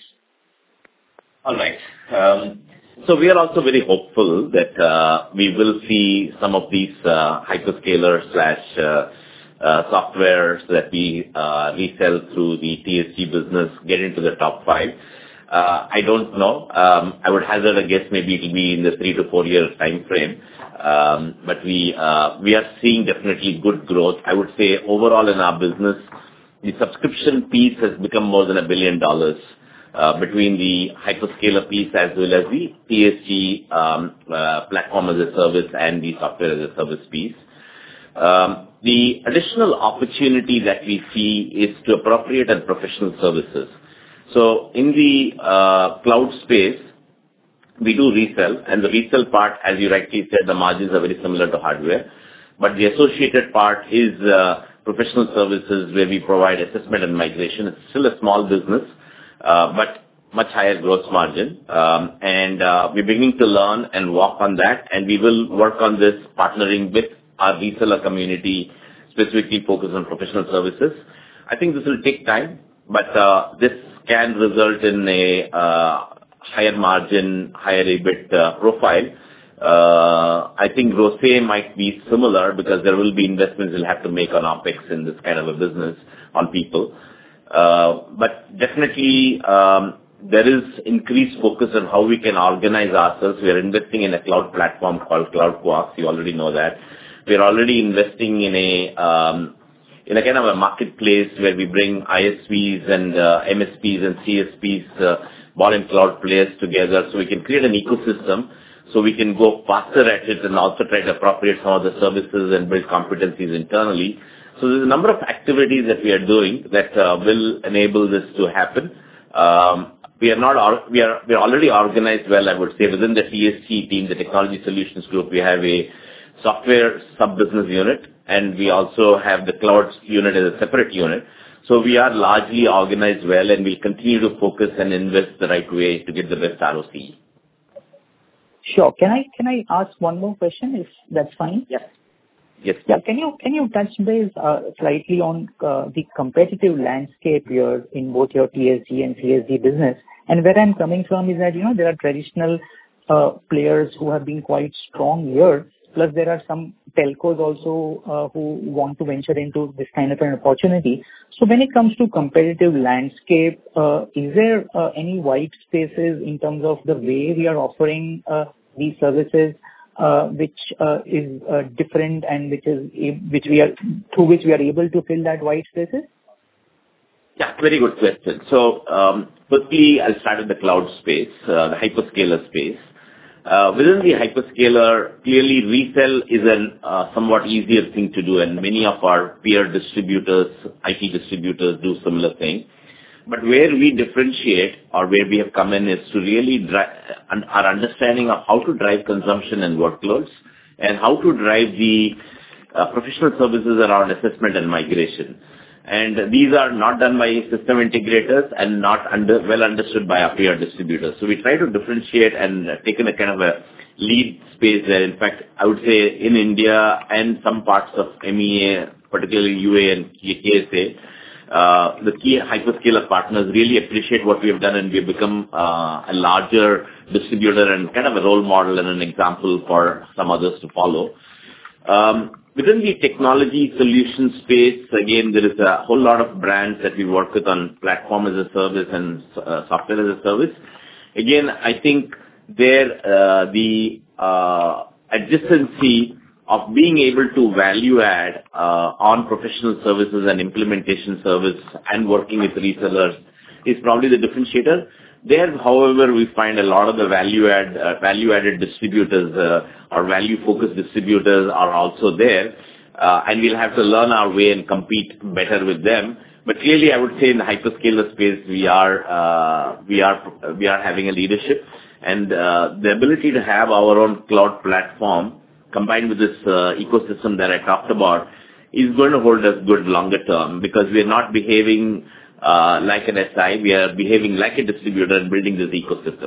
All right. Um, so we are also very hopeful that uh, we will see some of these uh, hyperscaler slash uh, uh, softwares that we uh, resell through the T S G business get into the top five. Uh, I don't know. Um, I would hazard a guess maybe it will be in the three to four year time frame. Um, but we uh, we are seeing definitely good growth. I would say overall in our business, the subscription piece has become more than a billion dollars. Uh, between the hyperscaler piece as well as the T S G um, uh, platform as a service and the software as a service piece. Um, the additional opportunity that we see is to appropriate and professional services. So in the uh, cloud space, we do resell, and the resell part, as you rightly said, the margins are very similar to hardware. But the associated part is uh, professional services where we provide assessment and migration. It's still a small business. Uh, but much higher gross margin. Um, and uh, we're beginning to learn and walk on that, and we will work on this partnering with our reseller community, specifically focused on professional services. I think this will take time, but uh, this can result in a uh, higher margin, higher EBIT uh, profile. Uh, I think R O C E might be similar because there will be investments we'll have to make on OpEx in this kind of a business on people. Uh, but definitely, um, there is increased focus on how we can organize ourselves. We are investing in a cloud platform called CloudQuarks. You already know that. We are already investing in a um, in a kind of a marketplace where we bring I S Vs and uh, M S Ps and C S Ps, uh, ball and cloud players together, so we can create an ecosystem, so we can go faster at it and also try to appropriate some of the services and build competencies internally. So there's a number of activities that we are doing that uh, will enable this to happen. Um, we are not or, we are we are already organized well, I would say, within the T S G team, the Technology Solutions Group. We have a software sub-business unit, and we also have the cloud unit as a separate unit. So we are largely organized well, and we'll continue to focus and invest the right way to get the best R O C E. Sure. Can I can I ask one more question, if that's fine? Yes. Yes. Yeah. Can you can you touch base uh, slightly on uh, the competitive landscape here in both your T S G and C S G business? And where I'm coming from is that, you know, there are traditional uh, players who have been quite strong here. Plus, there are some telcos also uh, who want to venture into this kind of an opportunity. So when it comes to competitive landscape, uh, is there uh, any white spaces in terms of the way we are offering uh, these services, uh, which uh, is uh, different and which is which we are through which we are able to fill that white spaces? Yeah, very good question. So, um, firstly, I'll start with the cloud space, uh, the hyperscaler space. Uh, within the hyperscaler, clearly resell is a uh, somewhat easier thing to do, and many of our peer distributors, I T distributors, do similar thing. But where we differentiate or where we have come in is to really drive our understanding of how to drive consumption and workloads, and how to drive the uh, professional services around assessment and migration. And these are not done by system integrators and not under, well understood by our peer distributors. So we try to differentiate and take in a kind of a lead space there. In fact, I would say in India and some parts of M E A, particularly U A and K S A, uh, the key hyperscaler partners really appreciate what we have done, and we have become uh, a larger distributor and kind of a role model and an example for some others to follow. Um, Within the technology solution space, again, there is a whole lot of brands that we work with on platform as a service and uh, software as a service. Again, I think there uh, the uh, adjacency of being able to value add uh, on professional services and implementation service and working with resellers is probably the differentiator. There, however, we find a lot of the value add, uh, value-added distributors uh, or value-focused distributors are also there, uh, and we'll have to learn our way and compete better with them. But clearly, I would say in the hyperscaler space, we are uh, we are we are having a leadership, and uh, the ability to have our own cloud platform combined with this uh, ecosystem that I talked about is going to hold us good longer term, because we are not behaving Uh, like an S I, we are behaving like a distributor and building this ecosystem.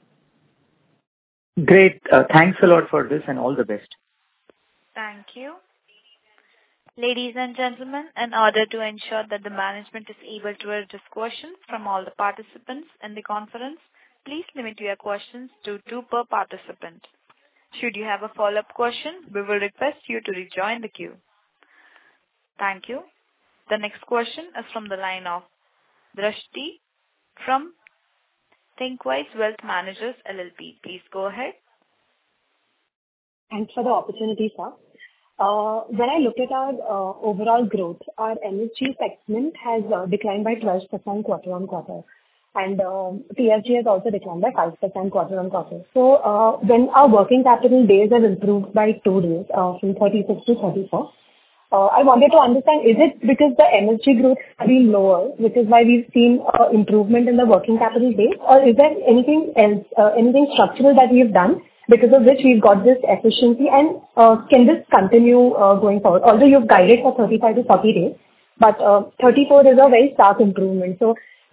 Great. Uh, thanks a lot for this, and all the best. Thank you. Ladies and gentlemen, in order to ensure that the management is able to address questions from all the participants in the conference, please limit your questions to two per participant. Should you have a follow-up question, we will request you to rejoin the queue. Thank you. The next question is from the line of Drashti from Thinkwise Wealth Managers L L P. Please go ahead. Thanks for the opportunity, sir. Uh, when I look at our uh, overall growth, our M S G segment has uh, declined by twelve percent quarter on quarter, and uh, T S G has also declined by five percent quarter on quarter. So uh, when our working capital days have improved by two days, uh, from thirty-six to thirty-four, Uh, I wanted to understand, is it because the M S G growth has been lower, which is why we've seen uh, improvement in the working capital days, or is there anything else, uh, anything structural that we've done because of which we've got this efficiency, and uh, can this continue uh, going forward? Although you've guided for thirty-five to forty days, but uh, thirty-four is a very stark improvement. So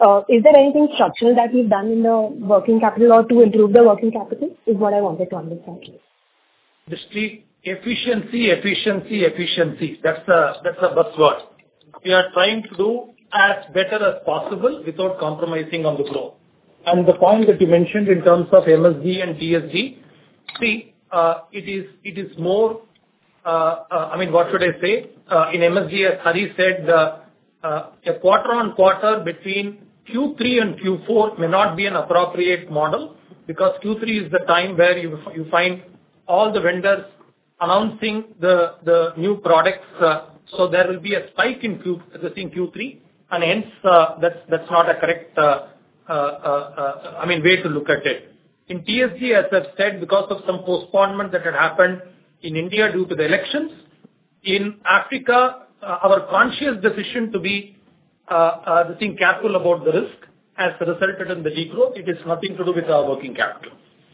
Uh, is there anything structural that we've done in the working capital or to improve the working capital is what I wanted to understand. Dristy, efficiency, efficiency, efficiency. That's the, that's the buzzword. We are trying to do as better as possible without compromising on the growth. And the point that you mentioned in terms of M S G and T S G, see, uh, it is it is more, uh, uh, I mean, what should I say? Uh, in M S G, as Hari said, uh, uh, a quarter on quarter between Q three and Q four may not be an appropriate model because Q three is the time where you you find all the vendors announcing the the new products. Uh, so there will be a spike in Q in Q three, and hence uh, that's that's not a correct. Uh, Uh, uh, uh, I mean, way to look at it. In T S G, as I've said, because of some postponement that had happened in India due to the elections, in Africa, uh, our conscious decision to be uh, uh, the thing careful about the risk has resulted in the degrowth. It has nothing to do with our working capital.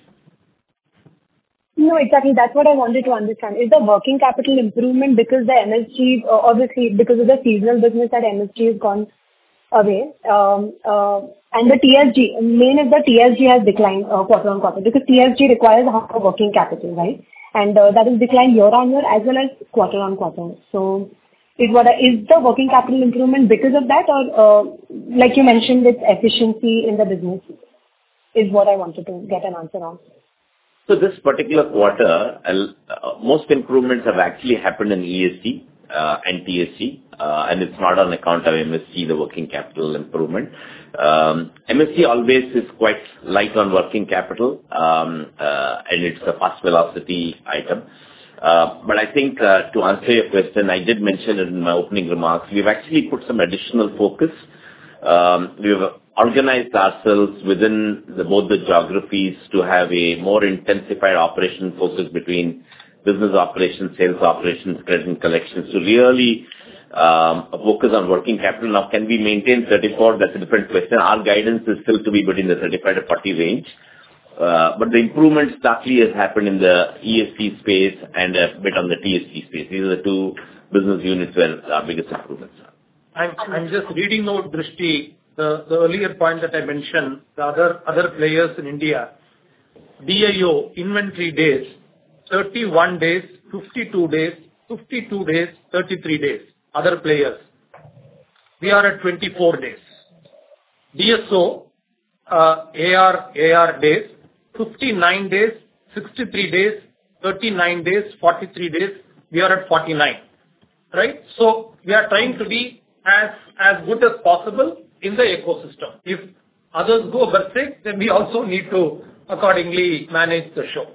No, exactly. That's what I wanted to understand. Is the working capital improvement because the M S G, uh, obviously because of the seasonal business that M S G has gone away, um, uh, and the T S G, main is the T S G has declined uh, quarter on quarter because T S G requires half of working capital, right? And uh, that is declined year on year as well as quarter on quarter. So, is what is the working capital improvement because of that, or uh, like you mentioned, it's efficiency in the business is what I wanted to get an answer on. So this particular quarter, uh, most improvements have actually happened in E S G. Uh, and T S G, uh, and it's not on account of M S G, the working capital improvement. Um, M S G always is quite light on working capital, um, uh, and it's a fast velocity item. Uh, but I think uh, to answer your question, I did mention it in my opening remarks, we've actually put some additional focus. Um, we've organized ourselves within the, both the geographies to have a more intensified operation focus between business operations, sales operations, credit and collections to really um, focus on working capital. Now, can we maintain thirty-four? That's a different question. Our guidance is still to be between the thirty-five to forty range. Uh, but the improvement starkly has happened in the E S G space and a bit on the T S G space. These are the two business units where our biggest improvements are. I'm, I'm just reading out, Drishti, the, the earlier point that I mentioned, the other, other players in India, D I O, inventory days, thirty-one days, fifty-two days, fifty-two days, thirty-three days, other players. We are at twenty-four days. D S O, uh, A R, A R days, fifty-nine days, sixty-three days, thirty-nine days, forty-three days, we are at forty-nine. Right? So, we are trying to be as, as good as possible in the ecosystem. If others go berserk, then we also need to accordingly manage the show.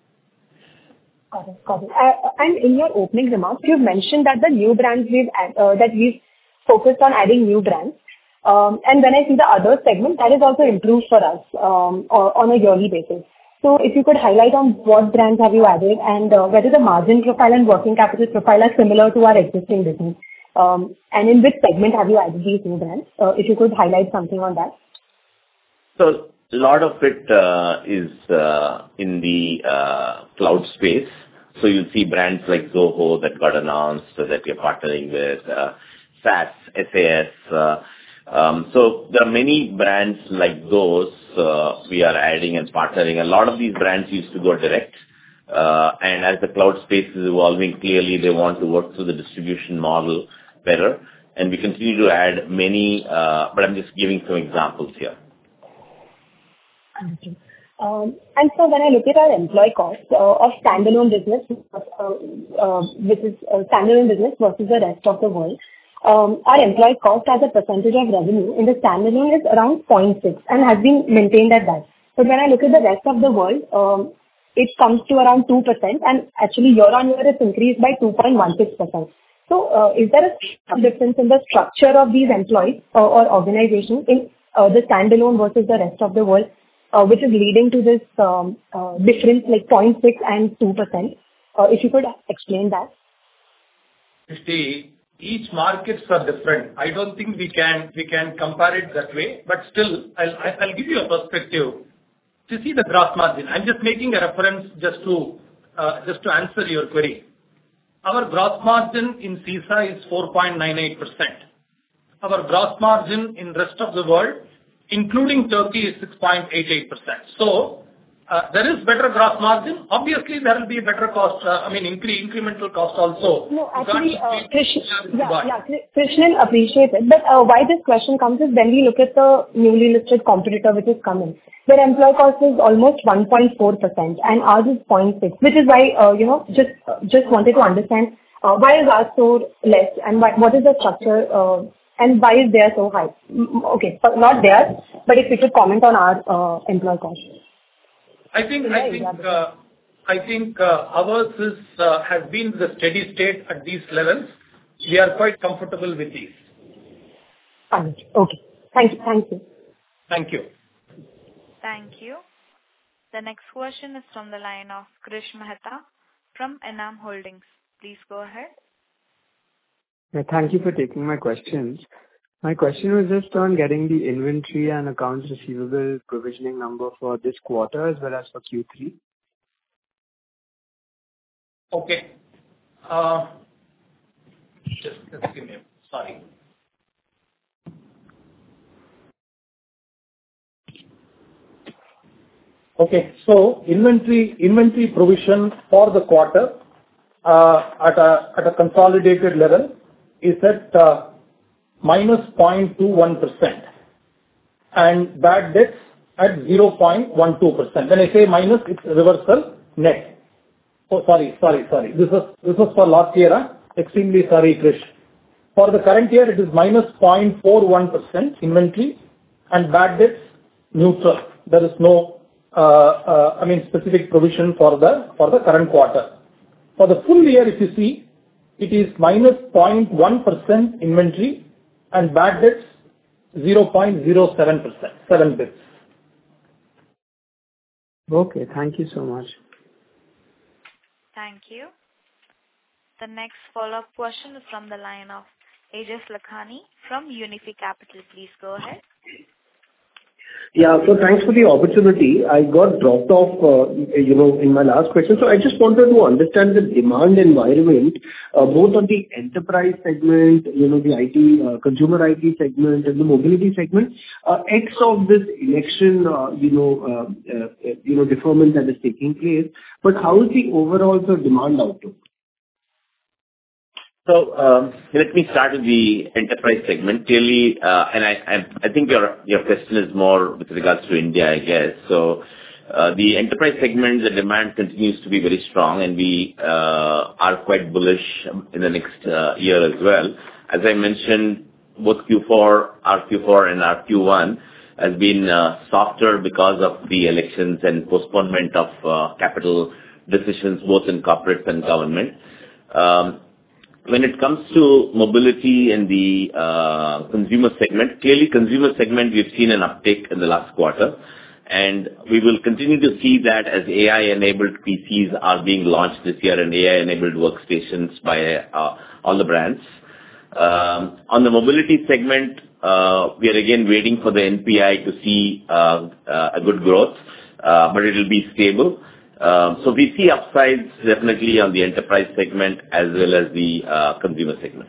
Got it. Got it. Uh, and in your opening remarks, you've mentioned that the new brands we've uh, that we've focused on adding new brands. Um, and when I see the other segment, that is also improved for us um, on a yearly basis. So if you could highlight on what brands have you added and uh, whether the margin profile and working capital profile are similar to our existing business. Um, and in which segment have you added these new brands? Uh, if you could highlight something on that. So a lot of it uh, is uh, in the uh, cloud space. So you'll see brands like Zoho that got announced uh, that we're partnering with, uh, S A S, S A S. Uh, um, so there are many brands like those uh, we are adding and partnering. A lot of these brands used to go direct. Uh, and as the cloud space is evolving, clearly they want to work through the distribution model better. And we continue to add many, uh, but I'm just giving some examples here. Okay. Um, and so when I look at our employee costs uh, of standalone business, uh, uh, which is uh, standalone business versus the rest of the world, um, our employee cost as a percentage of revenue in the standalone is around zero point six and has been maintained at that. But when I look at the rest of the world, um, it comes to around two percent and actually year on year it's increased by two point one six percent. So uh, is there a difference in the structure of these employees uh, or organizations in uh, the standalone versus the rest of the world? Uh, which is leading to this um, uh, difference like zero point six and two percent. Uh, if you could explain that. See, each markets are different. I don't think we can we can compare it that way. But still, I'll I'll give you a perspective. To see the gross margin, I'm just making a reference just to uh, just to answer your query. Our gross margin in C I S A is four point nine eight percent. our gross margin in rest of the world, including Turkey, is six point eight eight percent. So, uh, there is better gross margin. Obviously, there will be a better cost, uh, I mean, incre- incremental cost also. No, actually, uh, Krishnan, yeah, Dubai. yeah, Krishnan appreciates it. But uh, why this question comes is when we look at the newly listed competitor which is coming, their employee cost is almost one point four percent and ours is zero point six, which is why, uh, you know, just uh, just wanted to understand uh, why is ours so less and why, what is the structure uh, and why is theirs so high? Mm, Okay, so not theirs, but if we could comment on our uh, employee cost. I think I think uh, I think uh, ours is uh, has been the steady state at these levels. We are quite comfortable with these. Fine. Okay. Thank you. Thank you. Thank you. Thank you. The next question is from the line of Krish Mehta from Enam Holdings. Please go ahead. Yeah, thank you for taking my questions. My question was just on getting the inventory and accounts receivable provisioning number for this quarter as well as for Q three. Okay. Uh, Just just give me a... Sorry. Okay. So inventory inventory provision for the quarter uh, at a at a consolidated level is at uh, minus zero point two one percent, and bad debts at zero point one two percent. When I say minus, it's reversal net. Oh, sorry, sorry, sorry. This is this was for last year. Huh? Extremely sorry, Krish. For the current year, it is minus zero point four one percent inventory, and bad debts neutral. There is no, uh, uh, I mean, specific provision for the for the current quarter. For the full year, if you see, it is minus zero point one percent inventory, and bad debts zero point zero seven percent, seven bits. Okay, thank you so much. Thank you. The next follow-up question is from the line of Aejas Lakhani from Unifi Capital. Please go ahead. Yeah, so thanks for the opportunity. I got dropped off, uh, you know, in my last question. So I just wanted to understand the demand environment, uh, both on the enterprise segment, you know, the I T, uh, consumer I T segment and the mobility segment, uh, X of this election, uh, you know, uh, uh, you know, deferment that is taking place. But how is the overall the demand outlook? So um, let me start with the enterprise segment. Clearly, uh, and I, I, I think your your question is more with regards to India, I guess. So uh, the enterprise segment, the demand continues to be very strong, and we uh, are quite bullish in the next uh, year as well. As I mentioned, both Q four, our Q four, and our Q one has been uh, softer because of the elections and postponement of uh, capital decisions, both in corporates and government. Um, When it comes to mobility and the uh, consumer segment, clearly consumer segment, we've seen an uptick in the last quarter, and we will continue to see that as A I-enabled P Cs are being launched this year and A I-enabled workstations by uh, all the brands. Um, on the mobility segment, uh, we are again waiting for the N P I to see uh, uh, a good growth, uh, but it will be stable. Um, so we see upsides definitely on the enterprise segment as well as the uh, consumer segment.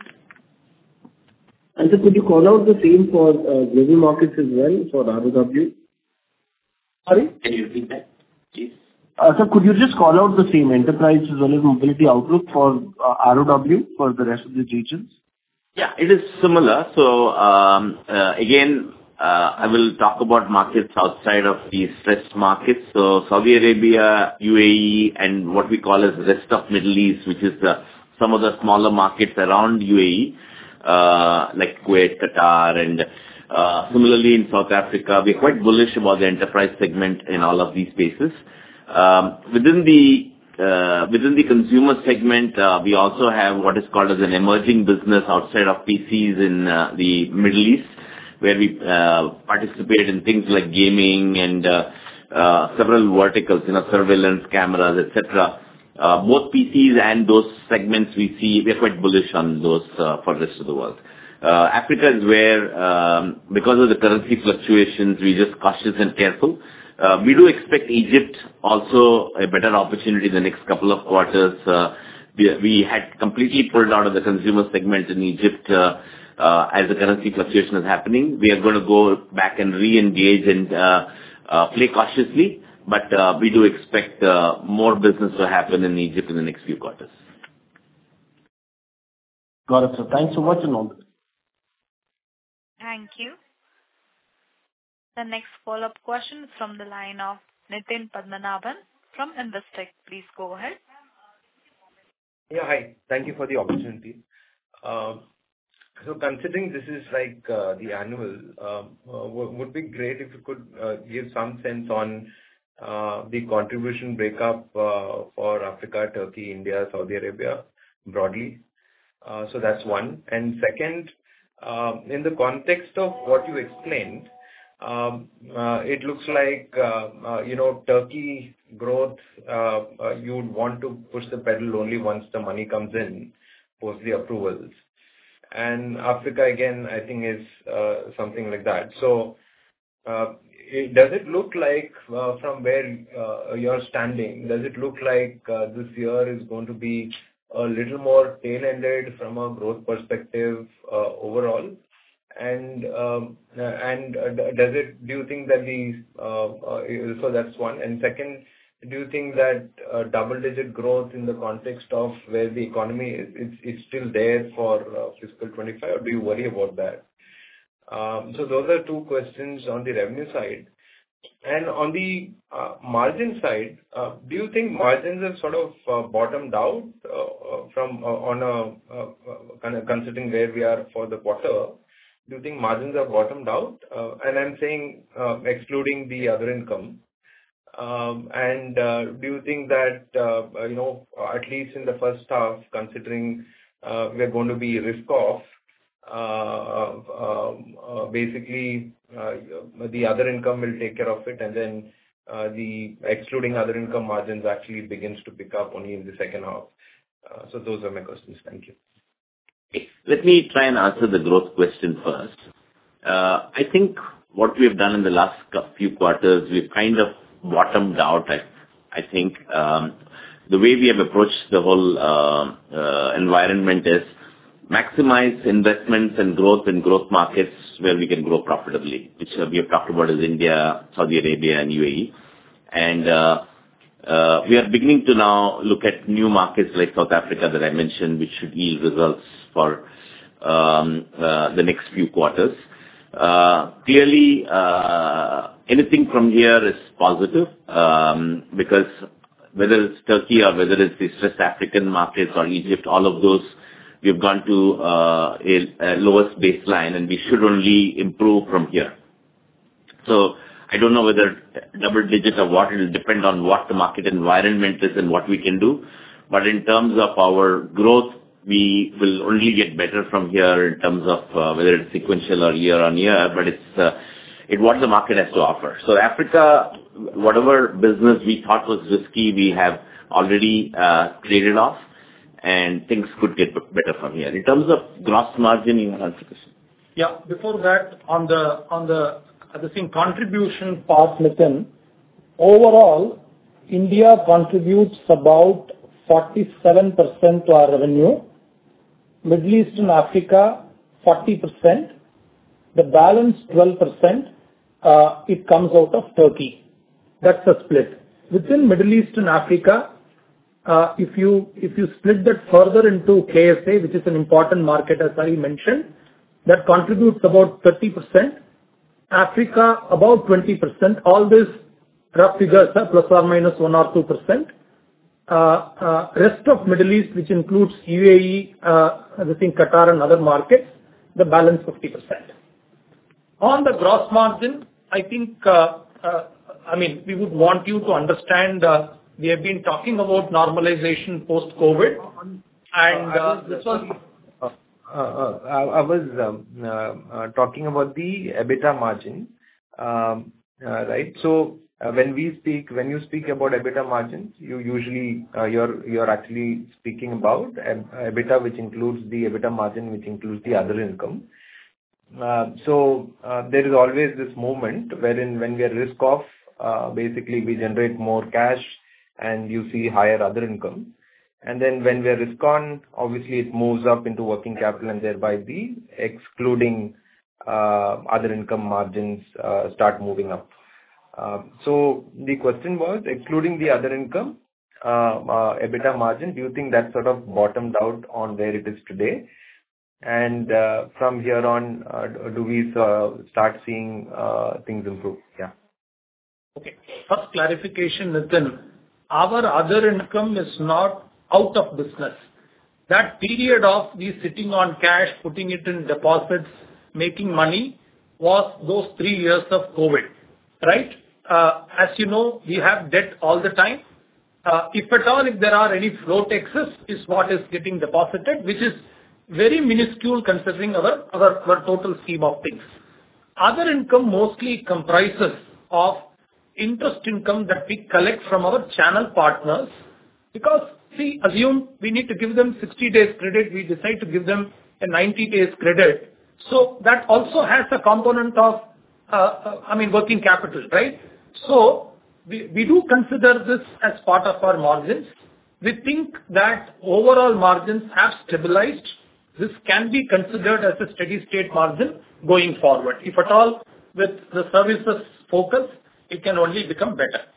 And so could you call out the same for uh, global markets as well, for R O W? Sorry? Can you repeat that, please? Uh, so could you just call out the same enterprise as well as mobility outlook for uh, R O W for the rest of the regions? Yeah, it is similar. So um, uh, again, Uh, I will talk about markets outside of the stressed markets. So Saudi Arabia, U A E, and what we call as rest of Middle East, which is the, some of the smaller markets around U A E, uh, like Kuwait, Qatar, and uh, similarly in South Africa. We're quite bullish about the enterprise segment in all of these spaces. Um, within the uh, within the consumer segment, uh, we also have what is called as an emerging business outside of P Cs in uh, the Middle East, where we uh, participate in things like gaming and uh, uh, several verticals, you know, surveillance cameras, et cetera. Uh, both P Cs and those segments we see, we are quite bullish on those uh, for the rest of the world. Uh, Africa is where, um, because of the currency fluctuations, we're just cautious and careful. Uh, we do expect Egypt also a better opportunity in the next couple of quarters. Uh, we, we had completely pulled out of the consumer segment in Egypt uh, uh, as the currency fluctuation is happening. We are going to go back and re-engage and uh, uh, play cautiously, but uh, we do expect uh, more business to happen in Egypt in the next few quarters. Got it, sir. Thanks so much and all. Thank you. The next follow-up question is from the line of Nitin Padmanabhan from Investec. Please go ahead. Yeah, hi. Thank you for the opportunity. Uh, so considering this is like uh, the annual, uh, uh, would be great if you could uh, give some sense on uh, the contribution breakup uh, for Africa, Turkey, India, Saudi Arabia broadly. Uh, so that's one. And second, uh, in the context of what you explained, um, uh, it looks like, uh, uh, you know, Turkey growth, uh, uh, you would want to push the pedal only once the money comes in, post the approvals. And Africa, again, I think is uh, something like that. So, uh, it, does it look like, uh, from where uh, you're standing, does it look like uh, this year is going to be a little more tail-ended from a growth perspective uh, overall? And um, and uh, does it? Do you think that the uh, uh, so that's one. And second, do you think that uh, double-digit growth in the context of where the economy is, it's, it's still there for uh, fiscal twenty-five, or do you worry about that? Um, so those are two questions on the revenue side. And on the uh, margin side, uh, do you think margins have sort of uh, bottomed out uh, from uh, on a uh, uh, kind of considering where we are for the quarter? Do you think margins have bottomed out? Uh, and I'm saying uh, excluding the other income. Um, and uh, do you think that, uh, you know, at least in the first half, considering uh, we're going to be risk off, uh, uh, uh, basically uh, the other income will take care of it, and then uh, the excluding other income margins actually begins to pick up only in the second half? Uh, so those are my questions. Thank you. Let me try and answer the growth question first. Uh, I think what we have done in the last few quarters, we've kind of bottomed out. I, I think um, the way we have approached the whole uh, uh, environment is maximize investments and growth in growth markets where we can grow profitably, which uh, we have talked about is India, Saudi Arabia, and U A E. And uh, uh, we are beginning to now look at new markets like South Africa that I mentioned, which should yield results for um, uh, the next few quarters. Uh, clearly, uh, anything from here is positive um, because whether it's Turkey or whether it's the stressed African markets or Egypt, all of those, we've gone to uh, a, a lowest baseline, and we should only improve from here. So I don't know whether double digit or what. It will depend on what the market environment is and what we can do. But in terms of our growth, we will only get better from here in terms of uh, whether it's sequential or year on year, but it's uh, it what the market has to offer. So Africa, whatever business we thought was risky, we have already uh, traded off, and things could get better from here. In terms of gross margin, you want to answer this? Yeah. Before that, on the on the the same contribution part, Nitin, overall, India contributes about forty-seven percent to our revenue. Middle East and Africa, forty percent. The balance, twelve percent, uh, it comes out of Turkey. That's a split. Within Middle East and Africa, uh, if you if you split that further into K S A, which is an important market, as I mentioned, that contributes about thirty percent. Africa, about twenty percent. All these rough figures are plus or minus one or two percent. Uh, uh, rest of Middle East, which includes U A E, uh, I think Qatar and other markets, the balance fifty percent. On the gross margin, I think, uh, uh, I mean, we would want you to understand, uh, we have been talking about normalization post-COVID, and uh, this was... Uh, uh, uh, I, I was um, uh, uh, talking about the EBITDA margin, um, uh, right? So, Uh, when we speak, when you speak about EBITDA margins, you usually, uh, you're, you're actually speaking about EBITDA, which includes the EBITDA margin, which includes the other income. Uh, so, uh, there is always this moment wherein when we are risk off, uh, basically we generate more cash and you see higher other income. And then when we are risk on, obviously it moves up into working capital, and thereby the excluding uh, other income margins uh, start moving up. Uh, so the question was, excluding the other income, uh, uh, EBITDA margin, do you think that sort of bottomed out on where it is today? And uh, from here on, uh, do we uh, start seeing uh, things improve? Yeah. Okay. First clarification, Nitin. Our other income is not out of business. That period of we sitting on cash, putting it in deposits, making money, was those three years of COVID, right? Uh, as you know, we have debt all the time. Uh, if at all, if there are any float excess, is what is getting deposited, which is very minuscule considering our, our, our total scheme of things. Other income mostly comprises of interest income that we collect from our channel partners, because see, assume we need to give them sixty days credit, we decide to give them a ninety days credit. So that also has a component of, uh, uh, I mean, working capital, right? So we, we do consider this as part of our margins. We think that overall margins have stabilized. This can be considered as a steady state margin going forward. If at all, with the services focus, it can only become better.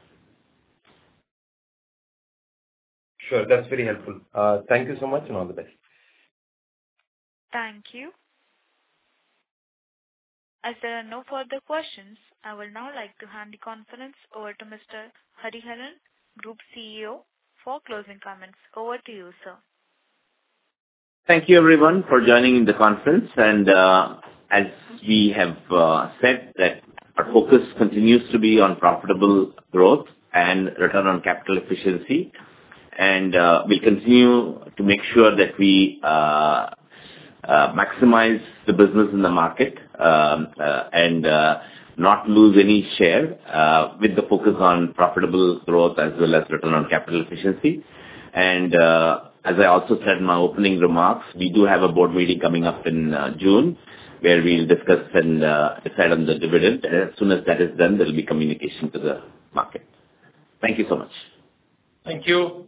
Sure, that's very helpful. Uh, thank you so much and all the best. Thank you. As there are no further questions, I will now like to hand the conference over to Mister Hariharan, Group C E O, for closing comments. Over to you, sir. Thank you, everyone, for joining in the conference. And uh, as we have uh, said, that our focus continues to be on profitable growth and return on capital efficiency. And uh, we'll continue to make sure that we uh, uh, maximize the business in the market um, uh, and uh, not lose any share uh, with the focus on profitable growth as well as return on capital efficiency. And uh, as I also said in my opening remarks, we do have a board meeting coming up in uh, June where we'll discuss and uh, decide on the dividend. And as soon as that is done, there will be communication to the market. Thank you so much. Thank you.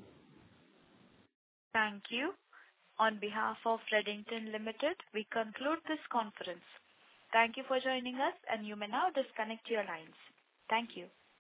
Thank you. On behalf of Redington Limited, we conclude this conference. Thank you for joining us, and you may now disconnect your lines. Thank you.